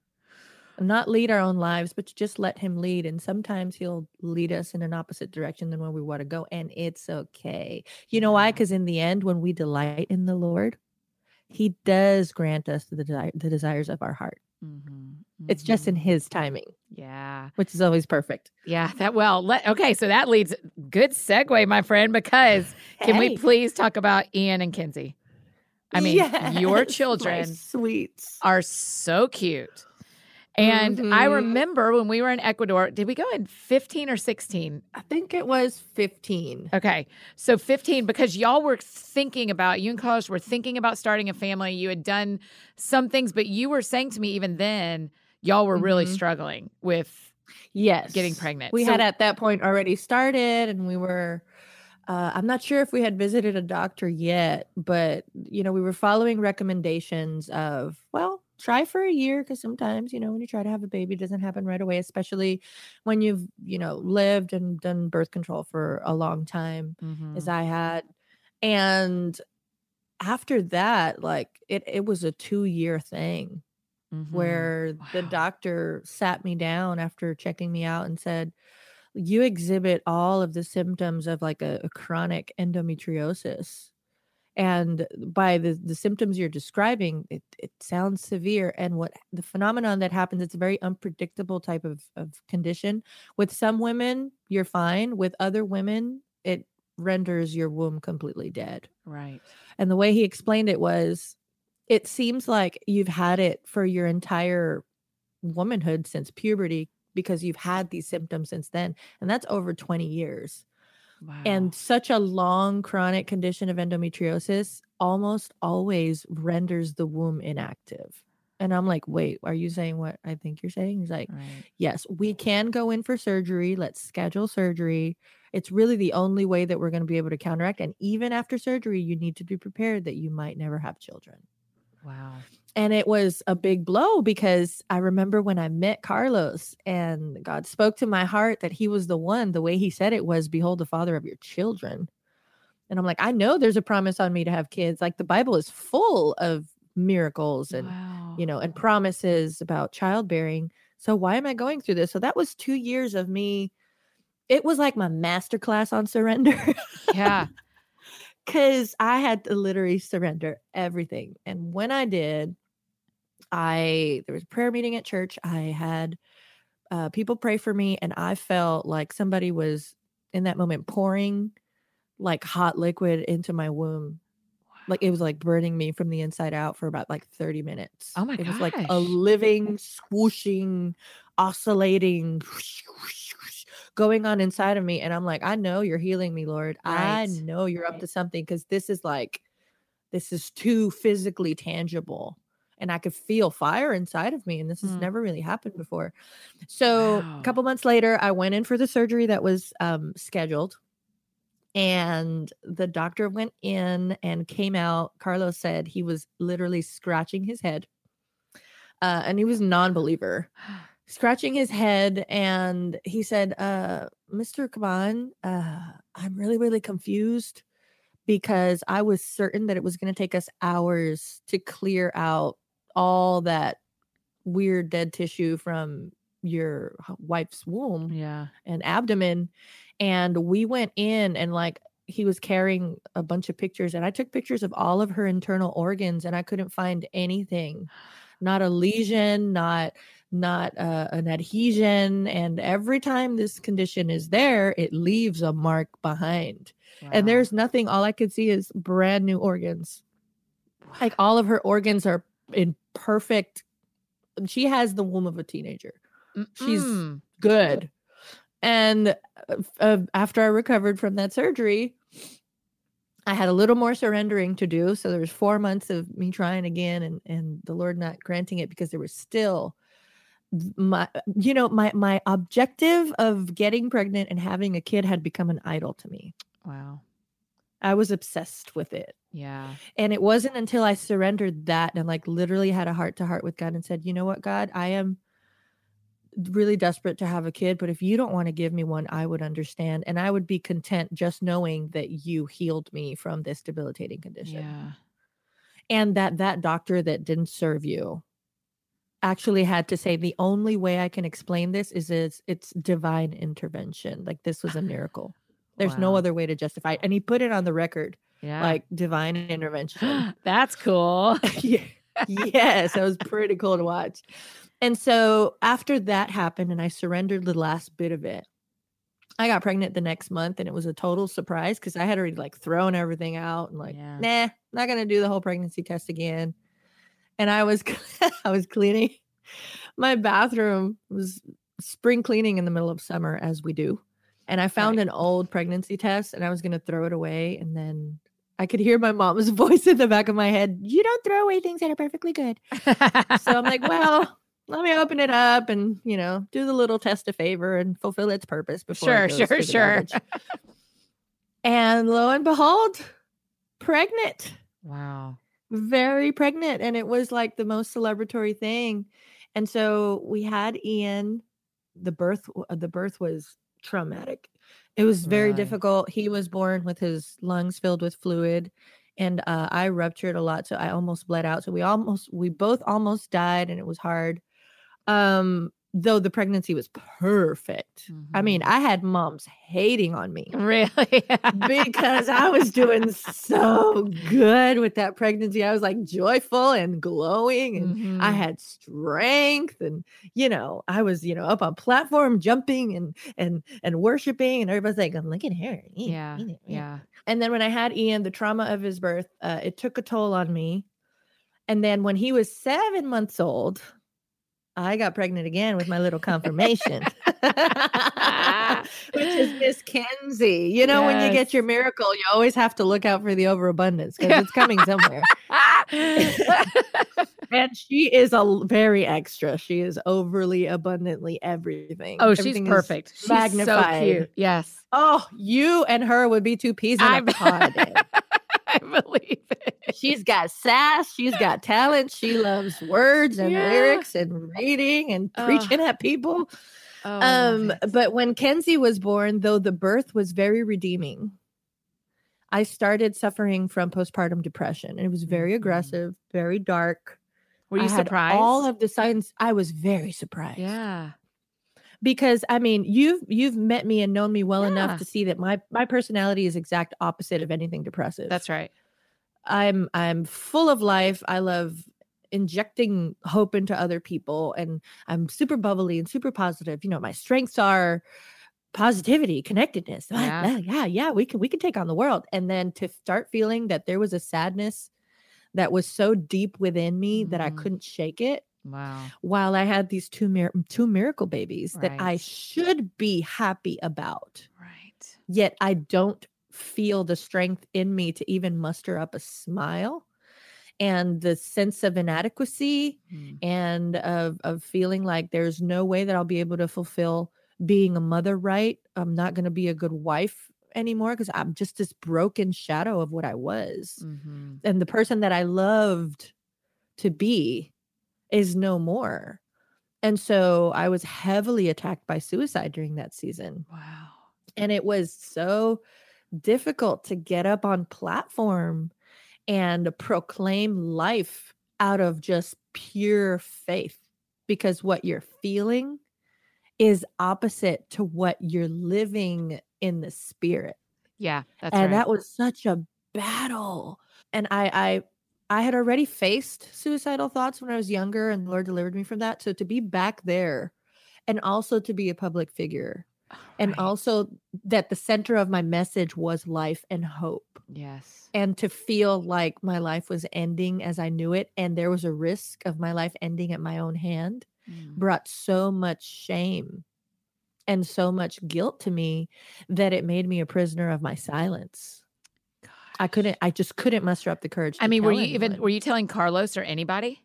B: Not lead our own lives, but just let him lead. And sometimes he'll lead us in an opposite direction than where we want to go. And it's okay. You know why?
A: Yeah.
B: Because in the end, when we delight in the Lord, he does grant us the, desi- the desires of our heart.
A: Mm-hmm,
B: It's just in
A: mhm.
B: his timing,
A: Yeah.
B: which is always perfect.
A: Yeah. That well, let, okay. So that leads, good segue, my friend, because can we
B: Hey.
A: please talk about Ian and Kinsey? I mean,
B: Yes,
A: your
B: my
A: children
B: sweets.
A: are so cute. And I
B: Mhm.
A: remember when we were in Ecuador, did we go in fifteen or sixteen?
B: I think it was fifteen.
A: Okay. So fifteen, because y'all were thinking about, you and Carlos were thinking about starting a family. You had done some things, but you were saying to me even then, y'all were really
B: Mhm.
A: struggling with
B: Yes.
A: getting pregnant.
B: We
A: So-
B: had at that point already started and we were, uh, I'm not sure if we had visited a doctor yet, but, you know, we were following recommendations of, well, try for a year. Cause sometimes, you know, when you try to have a baby, it doesn't happen right away, especially when you've, you know, lived and done birth control for a long time
A: Mhm.
B: as I had. And after that, like it, it was a two year thing.
A: Mhm.
B: Where the
A: Wow.
B: doctor sat me down after checking me out and said, you exhibit all of the symptoms of like a, a chronic endometriosis. And by the, the symptoms you're describing, it, it sounds severe. And what the phenomenon that happens, it's a very unpredictable type of, of condition. With some women, you're fine. With other women, it renders your womb completely dead.
A: Right.
B: And the way he explained it was, it seems like you've had it for your entire womanhood since puberty because you've had these symptoms since then. And that's over twenty years.
A: Wow.
B: And such a long chronic condition of endometriosis almost always renders the womb inactive. And I'm like, wait, are you saying what I think you're saying? He's like,
A: Right.
B: yes, we can go in for surgery. Let's schedule surgery. It's really the only way that we're going to be able to counteract. And even after surgery, you need to be prepared that you might never have children.
A: Wow.
B: And it was a big blow because I remember when I met Carlos and God spoke to my heart that he was the one. The way he said it was, behold, the father of your children. And I'm like, I know there's a promise on me to have kids. Like the Bible is full of miracles and,
A: Wow.
B: you know, and promises about childbearing. So why am I going through this? So that was two years of me. It was like my masterclass on surrender.
A: Yeah.
B: Because I had to literally surrender everything. And when I did, I there was a prayer meeting at church. I had uh, people pray for me, and I felt like somebody was in that moment pouring like hot liquid into my womb. Like it was like burning me from the inside out for about like thirty minutes.
A: Oh my
B: It was like a
A: gosh.
B: living, swooshing, oscillating going on inside of me. And I'm like, I know you're healing me, Lord. I
A: Right.
B: know you're up to something because this is like, this is too physically tangible. And I could feel fire inside of me. And this has
A: Hmm.
B: never really happened before. So
A: Wow.
B: a couple months later, I went in for the surgery that was um, scheduled. And the doctor went in and came out. Carlos said he was literally scratching his head. Uh, and he was a non-believer. Scratching his head, and he said, uh, Mister Caban, uh, I'm really, really confused because I was certain that it was going to take us hours to clear out all that weird dead tissue from your wife's womb
A: Yeah.
B: and abdomen. And we went in, and like he was carrying a bunch of pictures, and I took pictures of all of her internal organs, and I couldn't find anything, not a lesion, not not uh, an adhesion. And every time this condition is there, it leaves a mark behind.
A: Wow.
B: And there's nothing. All I could see is brand new organs. Like all of her organs are in perfect. She has the womb of a teenager.
A: Mm-mm.
B: She's good. And uh, after I recovered from that surgery, I had a little more surrendering to do. So there was four months of me trying again, and, and the Lord not granting it because there was still my, you know, my, my objective of getting pregnant and having a kid had become an idol to me.
A: Wow.
B: I was obsessed with it.
A: Yeah.
B: And it wasn't until I surrendered that and like literally had a heart to heart with God and said, you know what, God, I am really desperate to have a kid, but if you don't want to give me one, I would understand. And I would be content just knowing that you healed me from this debilitating condition.
A: Yeah.
B: And that that doctor that didn't serve you actually had to say, the only way I can explain this is it's, it's divine intervention. Like this was a miracle. There's
A: Wow.
B: no other way to justify it. And he put it on the record,
A: Yeah.
B: like divine intervention.
A: That's cool.
B: Yeah. Yes, it was pretty cool to watch. And so after that happened and I surrendered the last bit of it, I got pregnant the next month, and it was a total surprise because I had already like thrown everything out and like,
A: Yeah.
B: nah, not going to do the whole pregnancy test again. And I was, I was cleaning my bathroom. It was spring cleaning in the middle of summer, as we do. And I found
A: Right.
B: an old pregnancy test, and I was going to throw it away. And then I could hear my mom's voice in the back of my head. You don't throw away things that are perfectly good. So I'm like, well, let me open it up and, you know, do the little test a favor and fulfill its purpose before
A: Sure,
B: it goes
A: sure,
B: to the
A: sure.
B: garbage. And lo and behold, pregnant.
A: Wow.
B: Very pregnant. And it was like the most celebratory thing. And so we had Ian. The birth, the birth was traumatic. It was very
A: Really?
B: difficult. He was born with his lungs filled with fluid, and uh, I ruptured a lot. So I almost bled out. So we almost, we both almost died, and it was hard. Um, though the pregnancy was perfect.
A: Mhm.
B: I mean, I had moms hating on me
A: Really?
B: because I was doing so good with that pregnancy. I was like joyful and glowing, and
A: Mhm.
B: I had strength, and you know, I was, you know, up on platform jumping and and and worshiping, and everybody's like, look at her.
A: Yeah. Yeah.
B: And then when I had Ian, the trauma of his birth, uh, it took a toll on me. And then when he was seven months old, I got pregnant again with my little confirmation, which is Miss Kenzie. You know, when you get
A: Yes.
B: your miracle, you always have to look out for the overabundance because it's coming somewhere. And she is a l- very extra. She is overly abundantly everything.
A: Oh, she's
B: Everything is
A: perfect. She's so
B: magnified.
A: cute. Yes.
B: Oh, you and her would be two peas in
A: I
B: a pod.
A: I believe it.
B: She's got sass. She's got talent. She loves words and
A: Yeah.
B: lyrics and reading and
A: Oh.
B: preaching at people.
A: Oh, I love
B: Um,
A: it.
B: but when Kenzie was born, though the birth was very redeeming, I started suffering from postpartum depression. And it was very
A: Mhm.
B: aggressive, very dark.
A: Were you
B: I had
A: surprised?
B: all of the signs. I was very surprised.
A: Yeah.
B: Because I mean, you've you've met me and known me well
A: Yeah.
B: enough to see that my my personality is exact opposite of anything depressive.
A: That's right.
B: I'm I'm full of life. I love injecting hope into other people, and I'm super bubbly and super positive. You know, my strengths are positivity, connectedness. Ah,
A: Yeah.
B: ah, yeah, yeah, we can we can take on the world. And then to start feeling that there was a sadness that was so deep within me that I
A: Mhm.
B: couldn't shake it,
A: Wow.
B: while I had these two mir- two miracle babies that I
A: Right.
B: should be happy about.
A: Right.
B: Yet I don't feel the strength in me to even muster up a smile, and the sense of inadequacy
A: Mm.
B: and of of feeling like there's no way that I'll be able to fulfill being a mother right. I'm not going to be a good wife anymore because I'm just this broken shadow of what I was.
A: Mm-hmm.
B: And the person that I loved to be is no more. And so I was heavily attacked by suicide during that season.
A: Wow.
B: And it was so difficult to get up on platform and proclaim life out of just pure faith, because what you're feeling is opposite to what you're living in the spirit.
A: Yeah, that's
B: and
A: right.
B: that was such a battle. And I, I, I had already faced suicidal thoughts when I was younger, and the Lord delivered me from that. So to be back there, and also to be a public figure, and
A: Right.
B: also that the center of my message was life and hope.
A: Yes.
B: And to feel like my life was ending as I knew it, and there was a risk of my life ending at my own hand,
A: Mm.
B: brought so much shame and so much guilt to me that it made me a prisoner of my silence.
A: Gosh.
B: I couldn't, I just couldn't muster up the courage to
A: I mean, were
B: tell
A: you even,
B: anyone.
A: were you telling Carlos or anybody?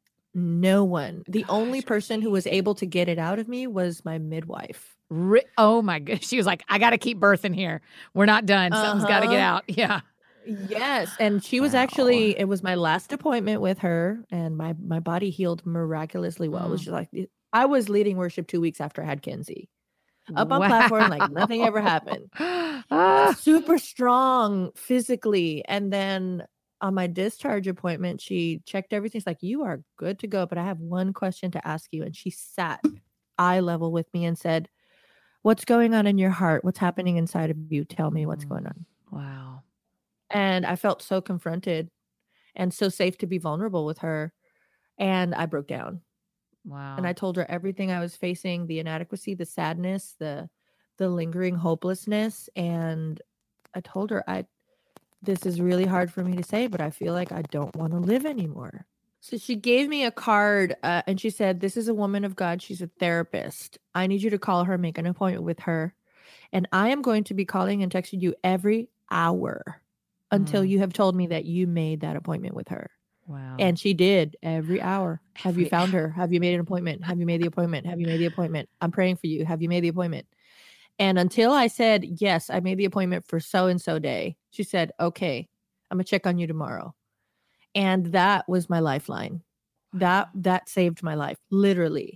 B: No one. The only
A: Gosh,
B: person who was able to get it out of me was my midwife.
A: Ri- oh my goodness. She was like, I got to keep birthing here. We're not done. Something's got to get
B: Uh-huh.
A: out. Yeah.
B: Yes. And she was
A: Wow.
B: actually, it was my last appointment with her, and my, my body healed miraculously well. It was
A: Mm.
B: just like, I was leading worship two weeks after I had Kenzie. Up on
A: Wow.
B: platform like nothing ever happened.
A: Ah.
B: Super strong physically. And then on my discharge appointment, she checked everything. She's like, you are good to go, but I have one question to ask you. And she sat eye level with me and said, what's going on in your heart? What's happening inside of you? Tell me what's going on.
A: Wow.
B: And I felt so confronted and so safe to be vulnerable with her. And I broke down.
A: Wow.
B: And I told her everything I was facing, the inadequacy, the sadness, the the lingering hopelessness. And I told her, I this is really hard for me to say, but I feel like I don't want to live anymore. So she gave me a card, uh, and she said, this is a woman of God. She's a therapist. I need you to call her, make an appointment with her. And I am going to be calling and texting you every hour until
A: Mm.
B: you have told me that you made that appointment with her.
A: Wow.
B: And she did every hour. Have
A: Every
B: you found her? Have you made an appointment? Have you made the appointment? Have you made the appointment? I'm praying for you. Have you made the appointment? And until I said, yes, I made the appointment for so-and-so day, she said, okay, I'm going to check on you tomorrow. And that was my lifeline. That, that saved my life, literally,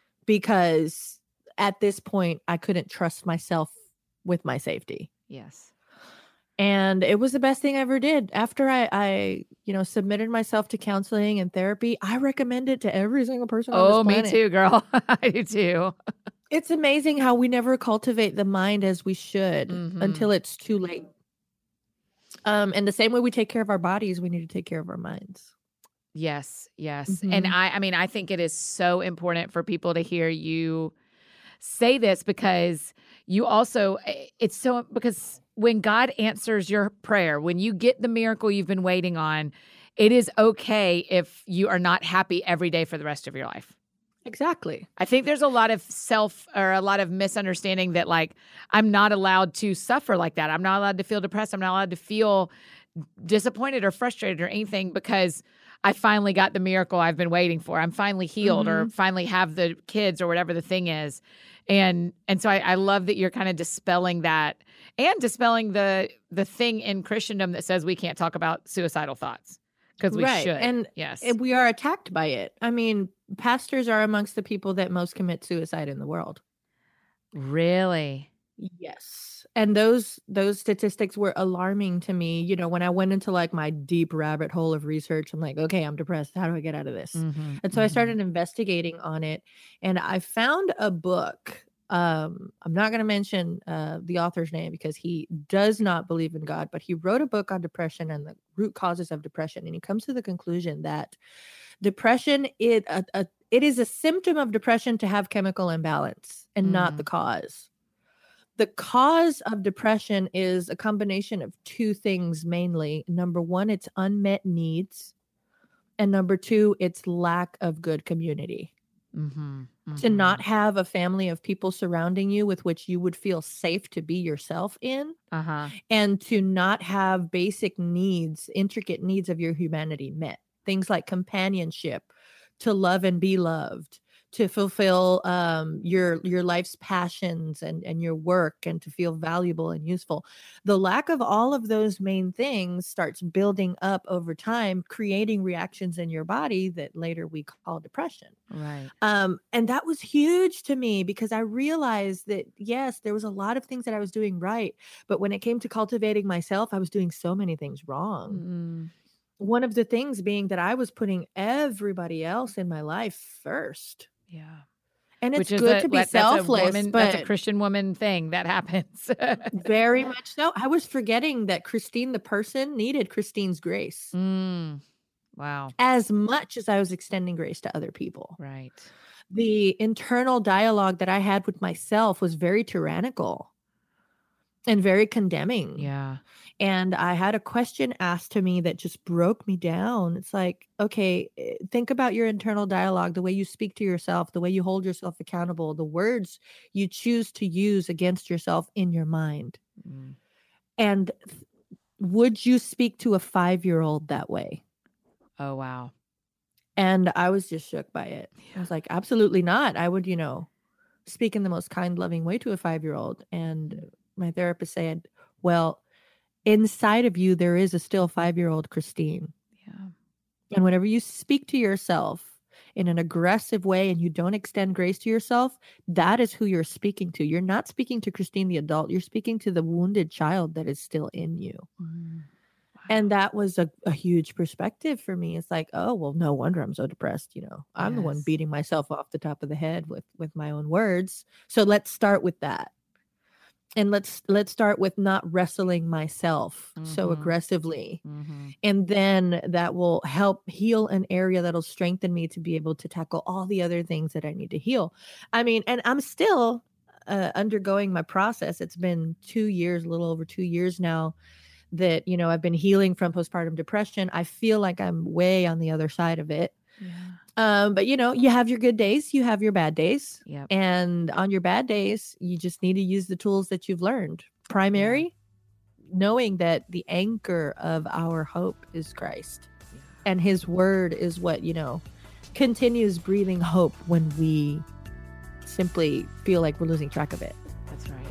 B: because at this point, I couldn't trust myself with my safety.
A: Yes.
B: And it was the best thing I ever did. After I, I, you know, submitted myself to counseling and therapy, I recommend it to every single person on this
A: Oh, me
B: planet.
A: too, girl. I do too.
B: It's amazing how we never cultivate the mind as we should
A: Mhm.
B: until it's too late. Um, and the same way we take care of our bodies, we need to take care of our minds.
A: Yes, yes. And
B: Mhm.
A: I I mean, I think it is so important for people to hear you say this, because you also eh, it's so because when God answers your prayer, when you get the miracle you've been waiting on, it is okay if you are not happy every day for the rest of your life.
B: Exactly.
A: I think there's a lot of self or a lot of misunderstanding that, like, I'm not allowed to suffer like that. I'm not allowed to feel depressed. I'm not allowed to feel disappointed or frustrated or anything because I finally got the miracle I've been waiting for. I'm finally healed or
B: Mhm.
A: finally have the kids or whatever the thing is. And and so I, I love that you're kind of dispelling that and dispelling the the thing in Christendom that says we can't talk about suicidal thoughts because we
B: Right.
A: should.
B: And
A: yes.
B: and we are attacked by it. I mean, pastors are amongst the people that most commit suicide in the world.
A: Really?
B: Yes. And those those statistics were alarming to me. You know, when I went into like my deep rabbit hole of research, I'm like, okay, I'm depressed. How do I get out of this?
A: Mm-hmm,
B: And so I
A: mm-hmm.
B: started investigating on it, and I found a book. Um, I'm not going to mention uh, the author's name because he does not believe in God, but he wrote a book on depression and the root causes of depression. And he comes to the conclusion that depression, it, a, a, it is a symptom of depression to have chemical imbalance and not
A: Mm.
B: the cause. The cause of depression is a combination of two things mainly. Number one, it's unmet needs. And number two, it's lack of good community.
A: Mm-hmm, mm-hmm.
B: To not have a family of people surrounding you with which you would feel safe to be yourself in,
A: Uh-huh.
B: and to not have basic needs, intricate needs of your humanity met. Things like companionship, to love and be loved, to fulfill um, your your life's passions and, and your work and to feel valuable and useful. The lack of all of those main things starts building up over time, creating reactions in your body that later we call depression.
A: Right.
B: Um, and that was huge to me because I realized that, yes, there was a lot of things that I was doing right. But when it came to cultivating myself, I was doing so many things wrong.
A: Mm-hmm.
B: One of the things being that I was putting everybody else in my life first.
A: Yeah.
B: And it's
A: Which is
B: good
A: a,
B: to be
A: that's
B: selfless,
A: a woman,
B: but
A: that's a Christian woman thing that happens.
B: very much so. I was forgetting that Christine, the person, needed Christine's grace.
A: Mm. Wow.
B: As much as I was extending grace to other people.
A: Right.
B: The internal dialogue that I had with myself was very tyrannical and very condemning.
A: Yeah.
B: And I had a question asked to me that just broke me down. It's like, okay, think about your internal dialogue, the way you speak to yourself, the way you hold yourself accountable, the words you choose to use against yourself in your mind.
A: Mm.
B: And th- would you speak to a five-year-old that way?
A: Oh, wow.
B: And I was just shook by it.
A: Yeah.
B: I was like, absolutely not. I would, you know, speak in the most kind, loving way to a five-year-old. And my therapist said, well, inside of you, there is a still five-year-old Christine.
A: Yeah.
B: And whenever you speak to yourself in an aggressive way and you don't extend grace to yourself, that is who you're speaking to. You're not speaking to Christine, the adult. You're speaking to the wounded child that is still in you.
A: Mm. Wow.
B: And that was a, a huge perspective for me. It's like, oh, well, no wonder I'm so depressed. You know, I'm yes. the one beating myself off the top of the head with, with my own words. So let's start with that. And let's let's start with not wrestling myself mm-hmm. so aggressively. Mm-hmm. And then that will help heal an area that'll strengthen me to be able to tackle all the other things that I need to heal. I mean, and I'm still uh, undergoing my process. It's been two years, a little over two years now that, you know, I've been healing from postpartum depression. I feel like I'm way on the other side of it. Yeah. Um, but you know, you have your good days, you have your bad days.
A: Yep.
B: And on your bad days, you just need to use the tools that you've learned. Primary, yeah. knowing that the anchor of our hope is Christ. Yeah. And his word is what, you know, continues breathing hope when we simply feel like we're losing track of it.
A: That's right.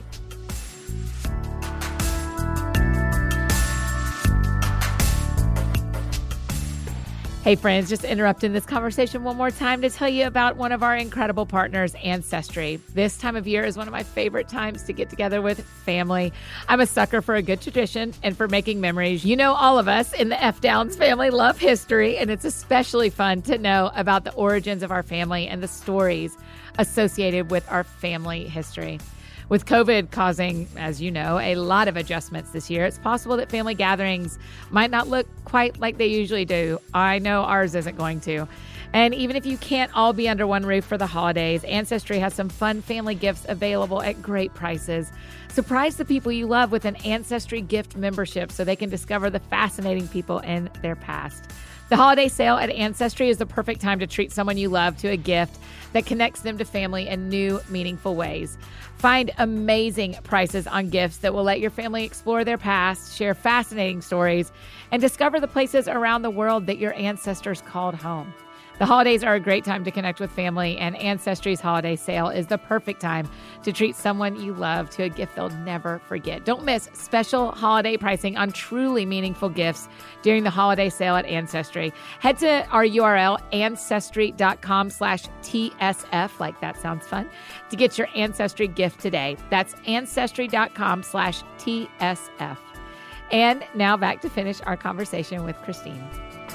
A: Hey friends, just interrupting this conversation one more time to tell you about one of our incredible partners, Ancestry. This time of year is one of my favorite times to get together with family. I'm a sucker for a good tradition and for making memories. You know, all of us in the F Downs family love history, and it's especially fun to know about the origins of our family and the stories associated with our family history. With COVID causing, as you know, a lot of adjustments this year, it's possible that family gatherings might not look quite like they usually do. I know ours isn't going to. And even if you can't all be under one roof for the holidays, Ancestry has some fun family gifts available at great prices. Surprise the people you love with an Ancestry gift membership so they can discover the fascinating people in their past. The holiday sale at Ancestry is the perfect time to treat someone you love to a gift that connects them to family in new, meaningful ways. Find amazing prices on gifts that will let your family explore their past, share fascinating stories, and discover the places around the world that your ancestors called home. The holidays are a great time to connect with family, and Ancestry's holiday sale is the perfect time to treat someone you love to a gift they'll never forget. Don't miss special holiday pricing on truly meaningful gifts during the holiday sale at Ancestry. Head to our U R L, ancestry.com slash TSF, like that sounds fun, to get your Ancestry gift today. That's ancestry.com slash TSF. And now back to finish our conversation with Christine.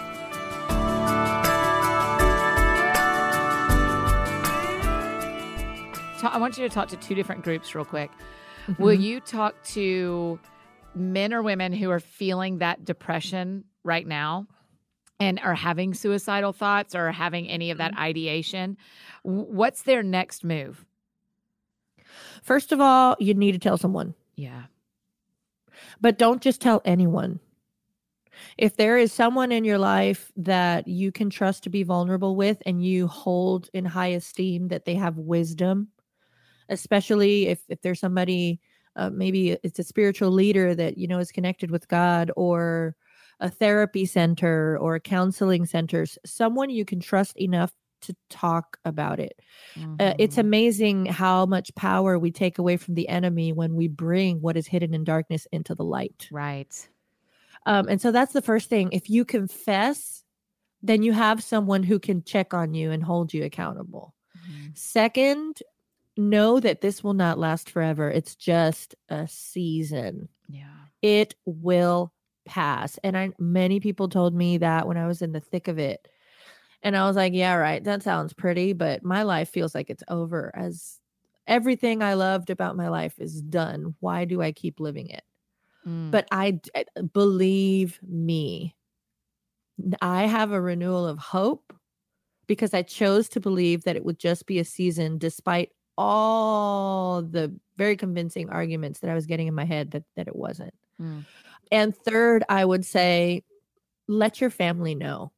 A: I want you to talk to two different groups real quick. Mm-hmm. Will you talk to men or women who are feeling that depression right now and are having suicidal thoughts or having any of that ideation? What's their next move?
B: First of all, you need to tell someone.
A: Yeah.
B: But don't just tell anyone. If there is someone in your life that you can trust to be vulnerable with and you hold in high esteem that they have wisdom, especially if, if there's somebody, uh, maybe it's a spiritual leader that, you know, is connected with God, or a therapy center or a counseling center, someone you can trust enough to talk about it.
A: Mm-hmm.
B: Uh, it's amazing how much power we take away from the enemy when we bring what is hidden in darkness into the light.
A: Right.
B: Um, and so that's the first thing. If you confess, then you have someone who can check on you and hold you accountable.
A: Mm-hmm.
B: Second, know that this will not last forever. It's just a season.
A: Yeah.
B: It will pass. And I many people told me that when I was in the thick of it. And I was like, yeah, right. That sounds pretty, but my life feels like it's over, as everything I loved about my life is done. Why do I keep living it?
A: Mm.
B: But I believe me, I have a renewal of hope because I chose to believe that it would just be a season, despite all the very convincing arguments that I was getting in my head that, that it wasn't.
A: Mm.
B: And third, I would say, let your family know.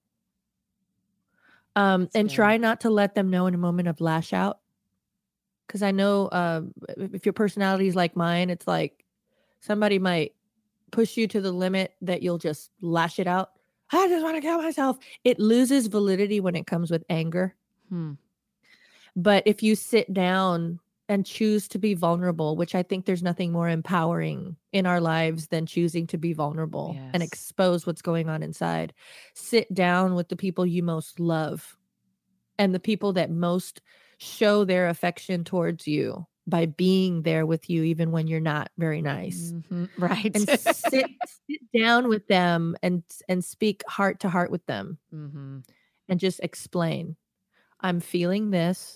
B: Um, and
A: good.
B: try not to let them know in a moment of lash out. Because I know uh, if your personality is like mine, it's like somebody might push you to the limit that you'll just lash it out. I just want to kill myself. It loses validity when it comes with anger.
A: Hmm.
B: But if you sit down and choose to be vulnerable, which I think there's nothing more empowering in our lives than choosing to be vulnerable
A: Yes.
B: and expose what's going on inside. Sit down with the people you most love and the people that most show their affection towards you by being there with you, even when you're not very nice.
A: Mm-hmm. Right.
B: And sit, sit down with them and, and speak heart to heart with them.
A: Mm-hmm.
B: And just explain, I'm feeling this.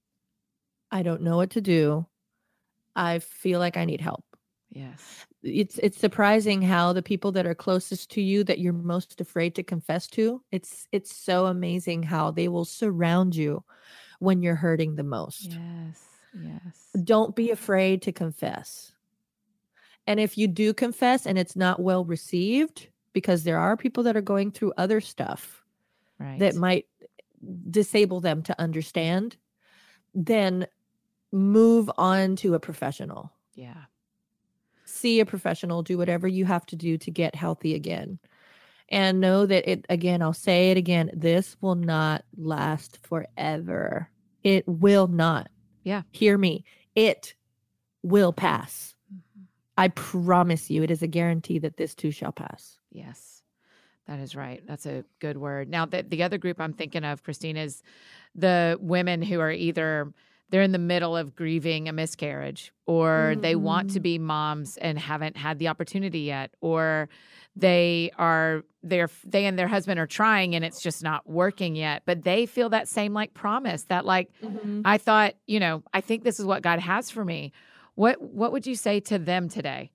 B: I don't know what to do. I feel like I need help.
A: Yes.
B: It's it's surprising how the people that are closest to you, that you're most afraid to confess to, it's it's so amazing how they will surround you when you're hurting the most.
A: Yes. Yes.
B: Don't be afraid to confess. And if you do confess and it's not well received, because there are people that are going through other stuff
A: Right.
B: that might disable them to understand, then move on to a professional.
A: Yeah.
B: See a professional, do whatever you have to do to get healthy again. And know that it, again, I'll say it again, this will not last forever. It will not.
A: Yeah.
B: Hear me. It will pass.
A: Mm-hmm.
B: I promise you, it is a guarantee that this too shall pass.
A: Yes. That is right. That's a good word. Now, the, the other group I'm thinking of, Christine, is the women who are either they're in the middle of grieving a miscarriage, or
B: Mm-hmm.
A: they want to be moms and haven't had the opportunity yet, or they are they're they and their husband are trying and it's just not working yet, but they feel that same like promise that like
B: Mm-hmm.
A: I thought, you know, I think this is what God has for me. What what would you say to them today?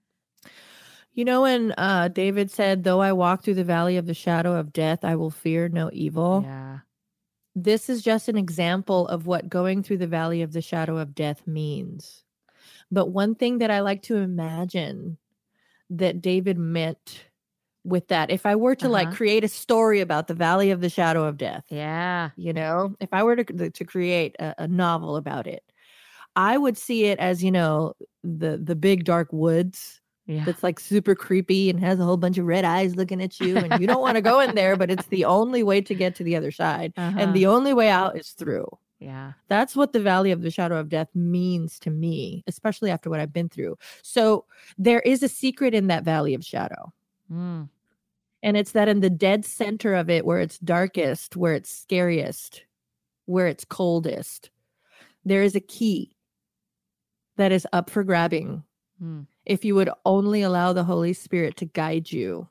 B: You know, when uh, David said, though I walk through the valley of the shadow of death, I will fear no evil.
A: Yeah.
B: This is just an example of what going through the valley of the shadow of death means. But one thing that I like to imagine that David meant with that, if I were to
A: Uh-huh.
B: like create a story about the valley of the shadow of death,
A: Yeah.
B: you know, if I were to, to create a, a novel about it, I would see it as, you know, the, the big dark woods.
A: Yeah.
B: That's like super creepy and has a whole bunch of red eyes looking at you, and you don't want to go in there, but it's the only way to get to the other side.
A: Uh-huh.
B: And the only way out is through.
A: Yeah.
B: That's what the valley of the shadow of death means to me, especially after what I've been through. So there is a secret in that valley of shadow.
A: Mm.
B: And it's that in the dead center of it, where it's darkest, where it's scariest, where it's coldest, there is a key that is up for grabbing.
A: Mm.
B: If you would only allow the Holy Spirit to guide you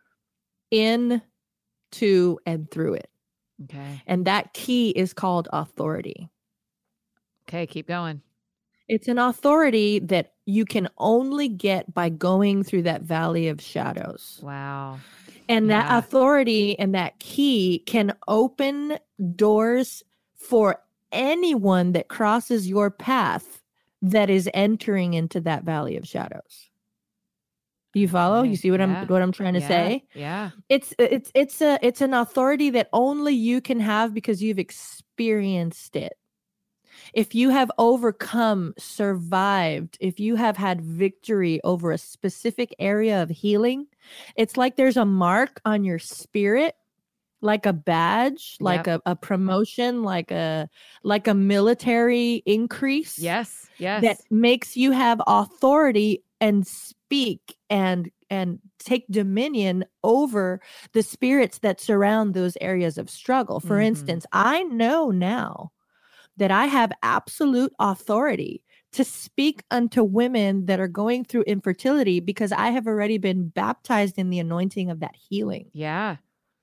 B: in, to, and through it.
A: Okay.
B: And that key is called authority.
A: Okay, keep going.
B: It's an authority that you can only get by going through that valley of shadows.
A: Wow.
B: And
A: Yeah.
B: that authority and that key can open doors for anyone that crosses your path that is entering into that valley of shadows. You follow?
A: Okay.
B: You see what
A: Yeah.
B: I'm what I'm trying to
A: Yeah.
B: say?
A: Yeah.
B: It's it's it's a it's an authority that only you can have because you've experienced it. If you have overcome, survived, if you have had victory over a specific area of healing, it's like there's a mark on your spirit like a badge, like
A: Yep.
B: a, a promotion, like a like a military increase.
A: Yes. Yes.
B: That makes you have authority and speak and and take dominion over the spirits that surround those areas of struggle. For
A: Mhm.
B: instance, I know now that I have absolute authority to speak unto women that are going through infertility because I have already been baptized in the anointing of that healing.
A: Yeah.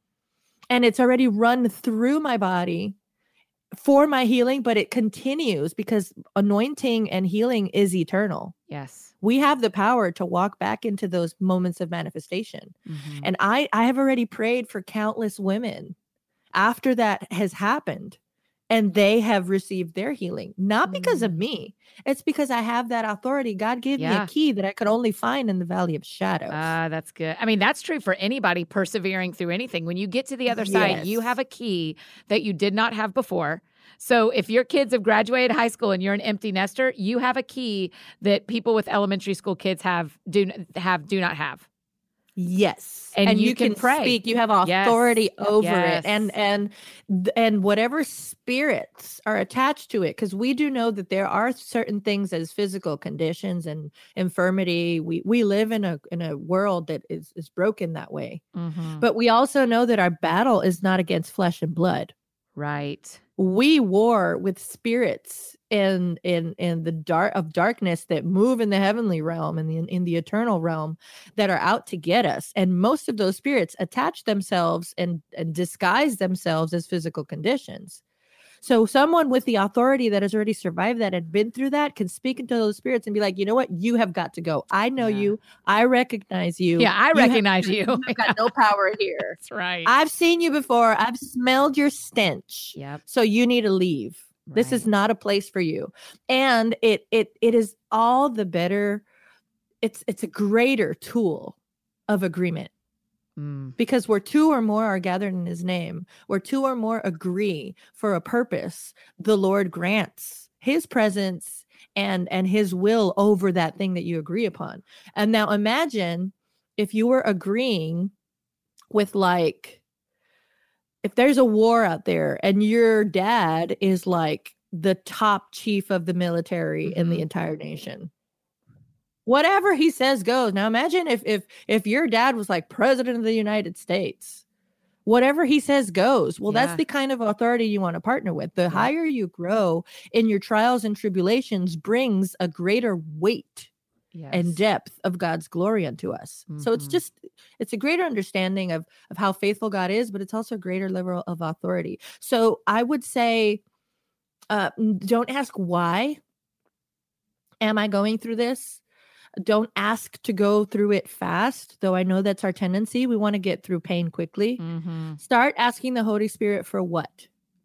B: And it's already run through my body for my healing, but it continues because anointing and healing is eternal.
A: Yes.
B: We have the power to walk back into those moments of manifestation.
A: Mhm.
B: And I, I have already prayed for countless women after that has happened, and they have received their healing, not because of
A: Mm.
B: me. It's because I have that authority. God gave me
A: Yeah.
B: a key that I could only find in the valley of shadows.
A: Ah, that's good. I mean, that's true for anybody persevering through anything. When you get to the other side, you
B: Yes.
A: have a key that you did not have before. So if your kids have graduated high school and you're an empty nester, you have a key that people with elementary school kids have do have do not have.
B: Yes.
A: And
B: And,
A: you
B: you,
A: can
B: can,
A: pray.
B: speak. You have
A: Yes.
B: authority over
A: Yes.
B: it. And and and whatever spirits are attached to it, because we do know that there are certain things as physical conditions and infirmity. We we live in a in a world that is is broken that way.
A: Mhm.
B: But we also know that our battle is not against flesh and blood.
A: Right.
B: We war with spirits in in in the dark of darkness that move in the heavenly realm and in, in the eternal realm that are out to get us. And most of those spirits attach themselves and, and disguise themselves as physical conditions. So someone with the authority that has already survived that and been through that can speak into those spirits and be like, you know what? You have got to go. I know
A: Yeah.
B: you. I recognize you.
A: Yeah, I
B: You have-
A: recognize you.
B: you have got no power here.
A: That's right.
B: I've seen you before. I've smelled your stench.
A: Yep.
B: So you need to leave. This is
A: Right.
B: not a place for you. And it it it is all the better. It's it's a greater tool of agreement.
A: Mm.
B: Because where two or more are gathered in his name, where two or more agree for a purpose, the Lord grants his presence and and his will over that thing that you agree upon. And now imagine if you were agreeing with, like, if there's a war out there and your dad is like the top chief of the military in
A: Mhm.
B: the entire nation. Whatever he says goes. Now imagine if if if your dad was like president of the United States. Whatever he says goes. Well,
A: Yeah.
B: that's the kind of authority you want to partner with. The
A: Yeah.
B: higher you grow in your trials and tribulations brings a greater weight
A: Yes.
B: and depth of God's glory unto us. So it's
A: Mhm.
B: just it's a greater understanding of of how faithful God is, but it's also a greater level of authority. So I would say, uh, n- don't ask why am I going through this. Don't ask to go through it fast, though I know that's our tendency. We want to get through pain quickly.
A: Mhm.
B: Start asking the Holy Spirit for what?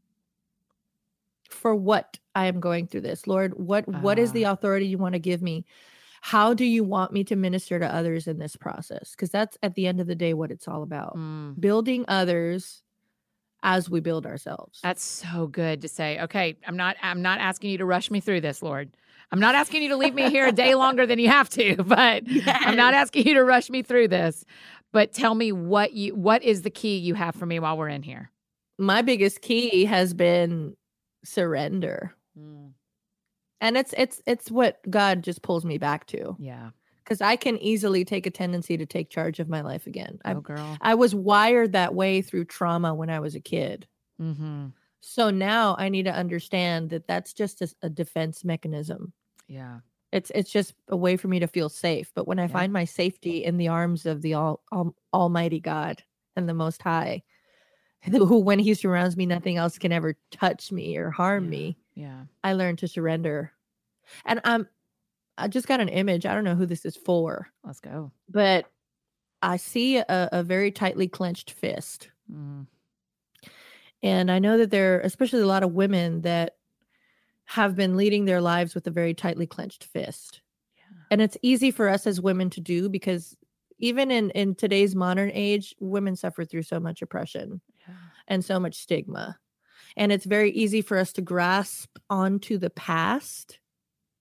B: For what I am going through this. Lord, what what is the
A: Ah.
B: authority you want to give me? How do you want me to minister to others in this process? Because that's at the end of the day what it's all about.
A: Mm.
B: Building others as we build ourselves.
A: That's so good to say. Okay, I'm not I'm not asking you to rush me through this, Lord. I'm not asking you to leave me here a day longer than you have to, but I'm not
B: Yes.
A: asking you to rush me through this. But tell me what you what is the key you have for me while we're in here?
B: My biggest key has been surrender.
A: Mm.
B: And it's it's it's what God just pulls me back to.
A: Yeah.
B: Because I can easily take a tendency to take charge of my life again. I
A: Oh, girl.
B: I was wired that way through trauma when I was a kid.
A: Mm-hmm.
B: So now I need to understand that that's just a, a defense mechanism.
A: Yeah.
B: It's it's just a way for me to feel safe. But when I
A: Yeah.
B: find my safety in the arms of the all, all Almighty God and the Most High, who when He surrounds me, nothing else can ever touch me or harm
A: Yeah.
B: me.
A: Yeah.
B: I learn to surrender. And I'm I just got an image. I don't know who this is for,
A: Let's go.
B: but I see a, a very tightly clenched fist.
A: Mm.
B: And I know that there are especially a lot of women that have been leading their lives with a very tightly clenched fist.
A: Yeah.
B: And it's easy for us as women to do because even in, in today's modern age, women suffer through so much oppression
A: Yeah.
B: and so much stigma. And it's very easy for us to grasp onto the past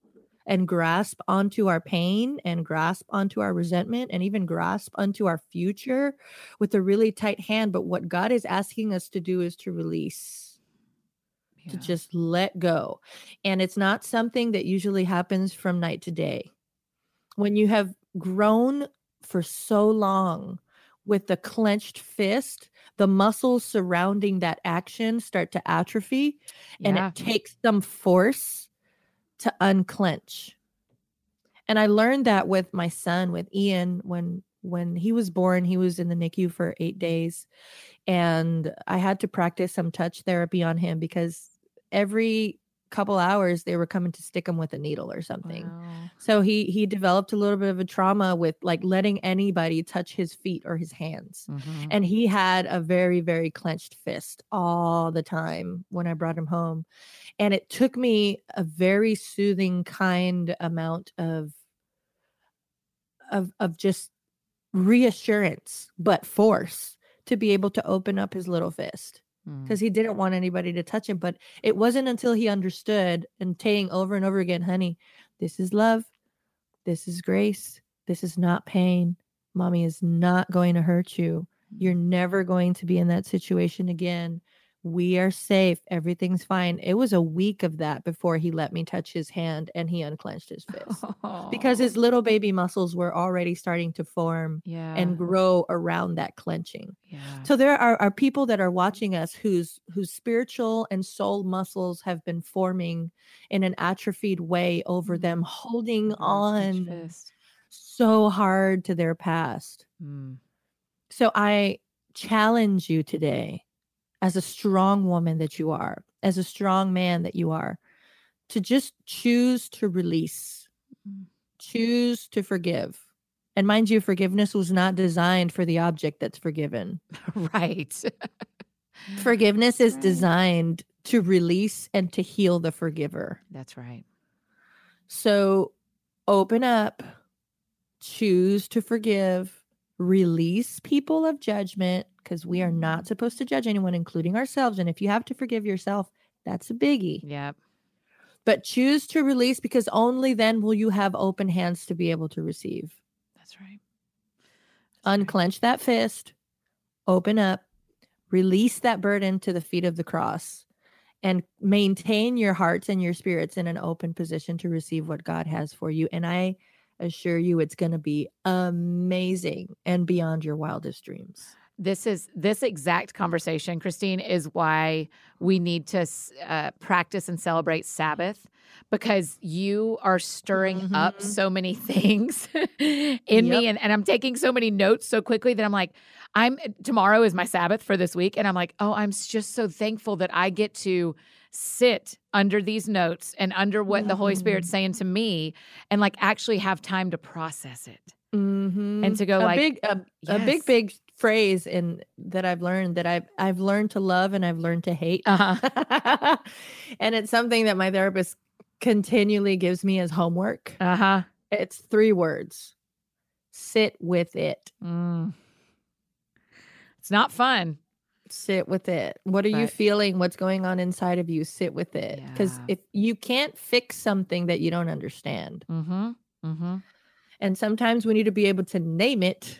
B: and grasp onto our pain and grasp onto our resentment and even grasp onto our future with a really tight hand. But what God is asking us to do is to release, yeah. to just let go. And it's not something that usually happens from night to day. When you have grown for so long with the clenched fist, the muscles surrounding that action start to atrophy, yeah. and it takes some force to unclench. And I learned that with my son, with Ian, when when he was born. He was in the N I C U for eight days, and I had to practice some touch therapy on him because every couple hours they were coming to stick him with a needle or something. Wow. So he he developed a little bit of a trauma with like letting anybody touch his feet or his hands. Mm-hmm. And he had a very, very clenched fist all the time when I brought him home. And it took me a very soothing, kind amount of of of just reassurance, but force to be able to open up his little fist. Because he didn't want anybody to touch him. But it wasn't until he understood and saying over and over again, honey, this is love. This is grace. This is not pain. Mommy is not going to hurt you. You're never going to be in that situation again. We are safe. Everything's fine. It was a week of that before he let me touch his hand and he unclenched his fist. Oh. Because his little baby muscles were already starting to form yeah. and grow around that clenching. Yeah. So there are, are people that are watching us whose whose spiritual and soul muscles have been forming in an atrophied way over mm. them, holding oh, on so hard to their past. Mm. So I challenge you today, as a strong woman that you are, as a strong man that you are, to just choose to release, mm-hmm. choose to forgive. And mind you, forgiveness was not designed for the object that's forgiven.
A: Right.
B: Forgiveness is right. designed to release and to heal the forgiver.
A: That's right.
B: So open up, choose to forgive, release people of judgment, because we are not supposed to judge anyone, including ourselves. And if you have to forgive yourself, that's a biggie.
A: Yep.
B: But choose to release, because only then will you have open hands to be able to receive.
A: That's right. That's
B: Unclench right. that fist, open up, release that burden to the feet of the cross, and maintain your hearts and your spirits in an open position to receive what God has for you. And I assure you, it's going to be amazing and beyond your wildest dreams.
A: This is this exact conversation, Christine, is why we need to uh, practice and celebrate Sabbath, because you are stirring mm-hmm. up so many things in yep. me. And, and I'm taking so many notes so quickly that I'm like, I'm tomorrow is my Sabbath for this week. And I'm like, oh, I'm just so thankful that I get to sit under these notes and under what mm-hmm. the Holy Spirit's saying to me and like actually have time to process it.
B: Mm-hmm.
A: And to go
B: a
A: like,
B: big, a, yes. a big, big phrase in that I've learned that I've, I've learned to love and I've learned to hate. Uh-huh. And it's something that my therapist continually gives me as homework.
A: Uh-huh.
B: It's three words: sit with it.
A: Mm. It's not fun.
B: Sit with it. What are but, you feeling? What's going on inside of you? Sit with it. Because yeah. if you can't fix something that you don't understand.
A: Mm-hmm. Mm-hmm.
B: And sometimes we need to be able to name it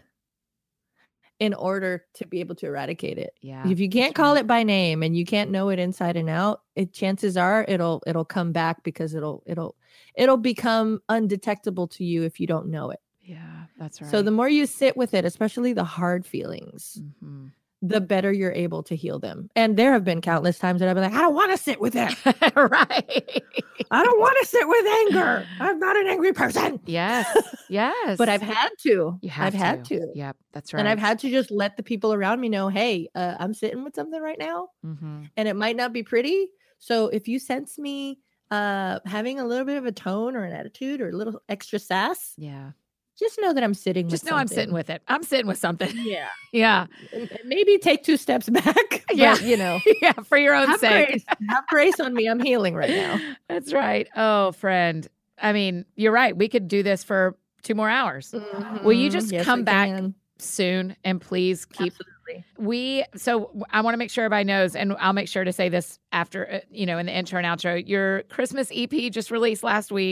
B: in order to be able to eradicate it.
A: Yeah.
B: If you can't call right. it by name and you can't know it inside and out, it chances are it'll it'll come back because it'll it'll it'll become undetectable to you if you don't know it.
A: Yeah, that's right.
B: So the more you sit with it, especially the hard feelings, mm-hmm. the better you're able to heal them. And there have been countless times that I've been like, I don't want to sit with it.
A: Right.
B: I don't want to sit with anger. I'm not an angry person.
A: Yes. Yes.
B: But I've had to.
A: You have
B: I've
A: to.
B: had to.
A: Yep. That's right.
B: And I've had to just let the people around me know, hey, uh, I'm sitting with something right now. Mm-hmm. And it might not be pretty. So if you sense me uh, having a little bit of a tone or an attitude or a little extra sass.
A: Yeah.
B: Just know that I'm sitting
A: Just
B: with
A: know
B: something.
A: I'm sitting with it. I'm sitting with something.
B: Yeah.
A: Yeah.
B: Maybe take two steps back.
A: Yeah.
B: But, you know.
A: Yeah. For your own
B: have
A: sake.
B: Grace. Have grace on me. I'm healing right now.
A: That's right. Oh, friend. I mean, you're right. We could do this for two more hours. Mm-hmm. Will you just yes, come back can. soon and please keep.
B: Absolutely.
A: We, so I want to make sure everybody knows, and I'll make sure to say this after, you know, in the intro and outro, your Christmas E P just released last week.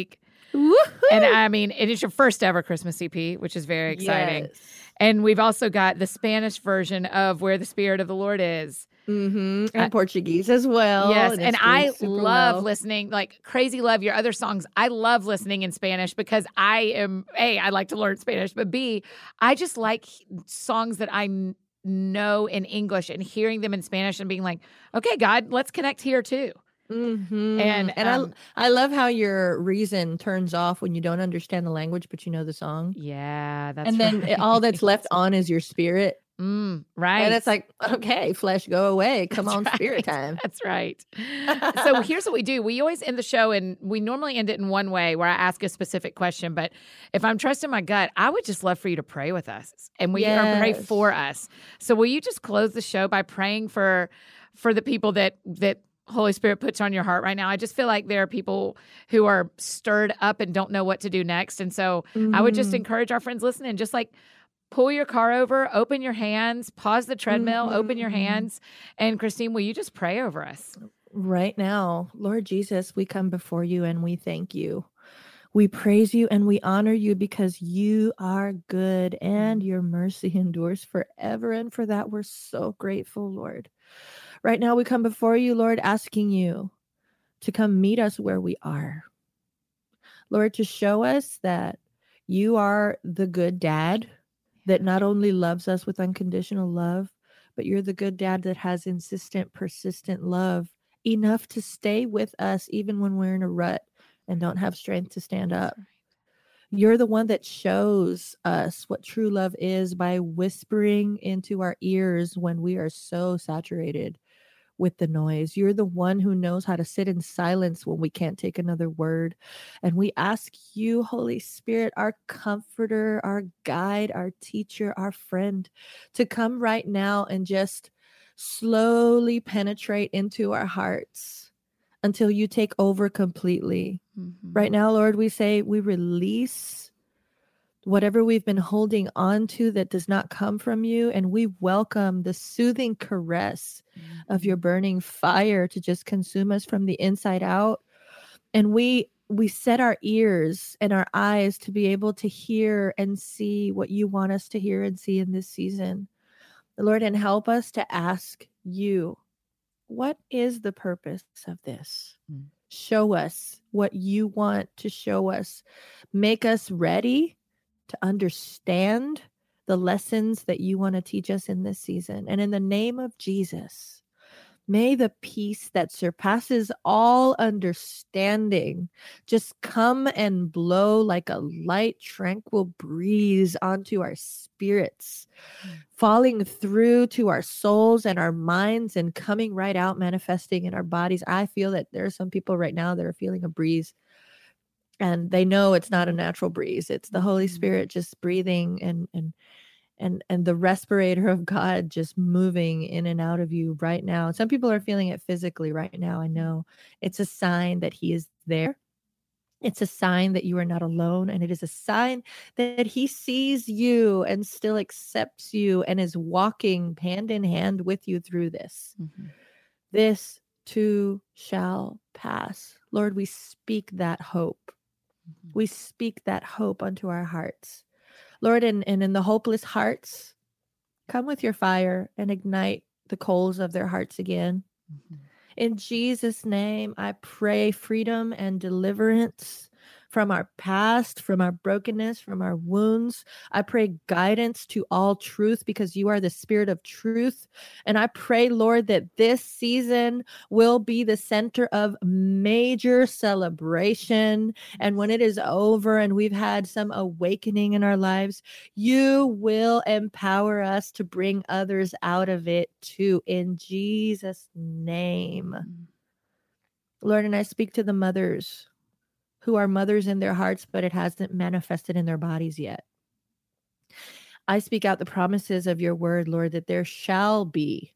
A: And I mean, it is your first ever Christmas E P, which is very exciting.
B: Yes.
A: And we've also got the Spanish version of Where the Spirit of the Lord Is.
B: Mm-hmm. And
A: Uh,
B: Portuguese as well.
A: Yes,
B: and,
A: and
B: it's doing
A: I
B: super
A: love
B: well.
A: listening, like Crazy Love, your other songs. I love listening in Spanish because I am, A, I like to learn Spanish, but B, I just like songs that I n- know in English and hearing them in Spanish and being like, okay, God, let's connect here too.
B: Mm-hmm.
A: And,
B: And
A: um,
B: I I love how your reason turns off when you don't understand the language, but you know the song.
A: yeah, that's
B: And then
A: right.
B: it- all that's left on is your spirit.
A: Mm, right.
B: And it's like, okay, flesh, go away. Come
A: That's
B: on,
A: right.
B: spirit time.
A: That's right. So here's what we do. We always end the show, and we normally end it in one way where I ask a specific question. But if I'm trusting my gut, I would just love for you to pray with us and we or pray
B: Yes.
A: for us. So will you just close the show by praying for for the people that that Holy Spirit puts on your heart right now? I just feel like there are people who are stirred up and don't know what to do next. And so I would just
B: Mhm.
A: encourage our friends listening, just like pull your car over, open your hands, pause the treadmill, open your
B: Mhm.
A: hands. And Christine, will you just pray over us?
B: Right now, Lord Jesus, we come before you and we thank you. We praise you and we honor you because you are good and your mercy endures forever. And for that, we're so grateful, Lord. Right now, we come before you, Lord, asking you to come meet us where we are. Lord, to show us that you are the good dad that not only loves us with unconditional love, but you're the good dad that has insistent, persistent love enough to stay with us even when we're in a rut and don't have strength to stand up. You're the one that shows us what true love is by whispering into our ears when we are so saturated with the noise. You're the one who knows how to sit in silence when we can't take another word. And we ask you, Holy Spirit, our comforter, our guide, our teacher, our friend, to come right now and just slowly penetrate into our hearts until you take over completely.
A: Mm-hmm.
B: Right now, Lord, we say we release whatever we've been holding on to that does not come from you, and we welcome the soothing caress
A: Mm-hmm.
B: of your burning fire to just consume us from the inside out. And we we set our ears and our eyes to be able to hear and see what you want us to hear and see in this season, Lord, and help us to ask you, what is the purpose of this?
A: Mm.
B: Show us what you want to show us. Make us ready to understand the lessons that you want to teach us in this season. And in the name of Jesus, may the peace that surpasses all understanding just come and blow like a light, tranquil breeze onto our spirits, mm. falling through to our souls and our minds and coming right out, manifesting in our bodies. I feel that there are some people right now that are feeling a breeze. And they know it's not a natural breeze. It's the Holy Spirit just breathing and and and and the respirator of God just moving in and out of you right now. Some people are feeling it physically right now. I know it's a sign that he is there. It's a sign that you are not alone. And it is a sign that he sees you and still accepts you and is walking hand in hand with you through this. Mm-hmm. This too shall pass. Lord, we speak that hope. We speak that hope unto our hearts. Lord, and, and in the hopeless hearts, come with your fire and ignite the coals of their hearts again. Mm-hmm. In Jesus' name, I pray freedom and deliverance from our past, from our brokenness, from our wounds. I pray guidance to all truth because you are the Spirit of truth. And I pray, Lord, that this season will be the center of major celebration. And when it is over and we've had some awakening in our lives, you will empower us to bring others out of it too, in Jesus' name. Lord, and I speak to the mothers who are mothers in their hearts, but it hasn't manifested in their bodies yet. I speak out the promises of your word, Lord, that there shall be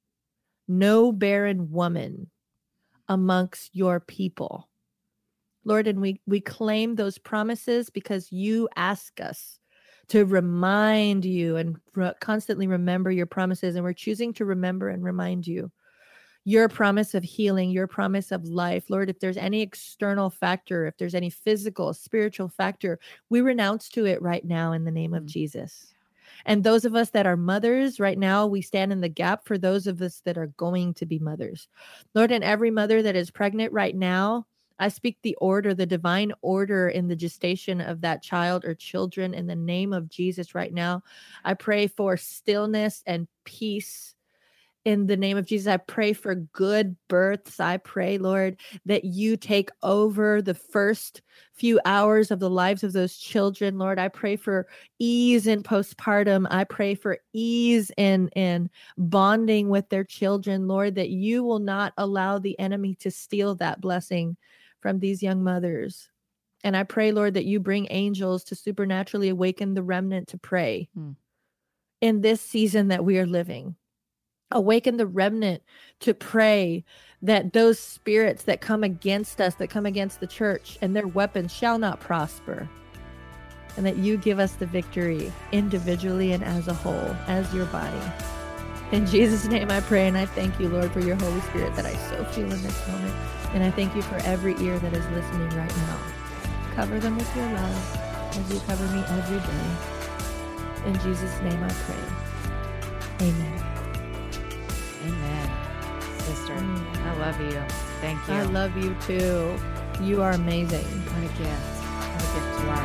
B: no barren woman amongst your people. Lord, and we, we claim those promises because you ask us to remind you and re- constantly remember your promises, and we're choosing to remember and remind you. your promise of healing, your promise of life. Lord, if there's any external factor, if there's any physical, spiritual factor, we renounce to it right now in the name of Jesus. And those of us that are mothers right now, we stand in the gap for those of us that are going to be mothers. Lord, and every mother that is pregnant right now, I speak the order, the divine order in the gestation of that child or children in the name of Jesus right now. I pray for stillness and peace. In the name of Jesus, I pray for good births. I pray, Lord, that you take over the first few hours of the lives of those children. Lord, I pray for ease in postpartum. I pray for ease in, in bonding with their children, Lord, that you will not allow the enemy to steal that blessing from these young mothers. And I pray, Lord, that you bring angels to supernaturally awaken the remnant to pray hmm. in this season that we are living. Awaken the remnant to pray that those spirits that come against us, that come against the church, and their weapons shall not prosper. And that you give us the victory individually and as a whole, as your body. In Jesus' name I pray, and I thank you, Lord, for your Holy Spirit that I so feel in this moment. And I thank you for every ear that is listening right now. Cover them with your love as you cover me every day. In Jesus' name I pray. Amen.
A: Amen. Sister, mm. I love you. Thank you.
B: I love you too. You are amazing.
A: What a gift. What a gift you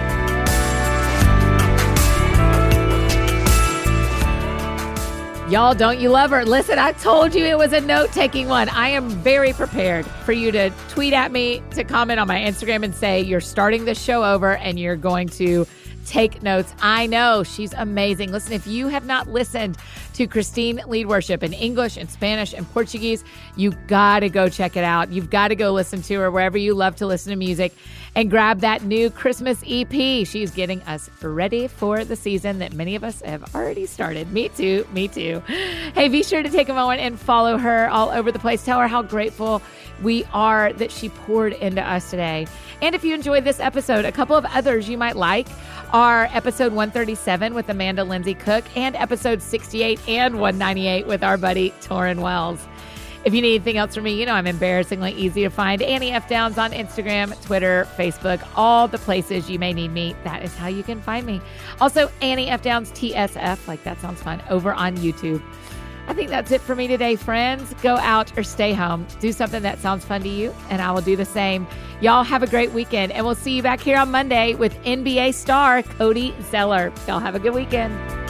A: are. Y'all, don't you love her? Listen, I told you it was a note-taking one. I am very prepared for you to tweet at me, to comment on my Instagram and say you're starting this show over and you're going to take notes. I know she's amazing. Listen, if you have not listened to Christine lead worship in English and Spanish and Portuguese, you got to go check it out. You've got to go listen to her wherever you love to listen to music and grab that new Christmas E P. She's getting us ready for the season that many of us have already started. Me too. Me too. Hey, be sure to take a moment and follow her all over the place. Tell her how grateful we are that she poured into us today. And if you enjoyed this episode, a couple of others you might like are episode one thirty-seven with Amanda Lindsay Cook and episode sixty-eight and one ninety-eight with our buddy Torrin Wells. If you need anything else from me, you know I'm embarrassingly easy to find. Annie F. Downs on Instagram, Twitter, Facebook, all the places you may need me. That is how you can find me. Also, Annie F. Downs T S F, like that sounds fun, over on YouTube. I think that's it for me today, friends. Go out or stay home. Do something that sounds fun to you, and I will do the same. Y'all have a great weekend, and we'll see you back here on Monday with N B A star Cody Zeller. Y'all have a good weekend.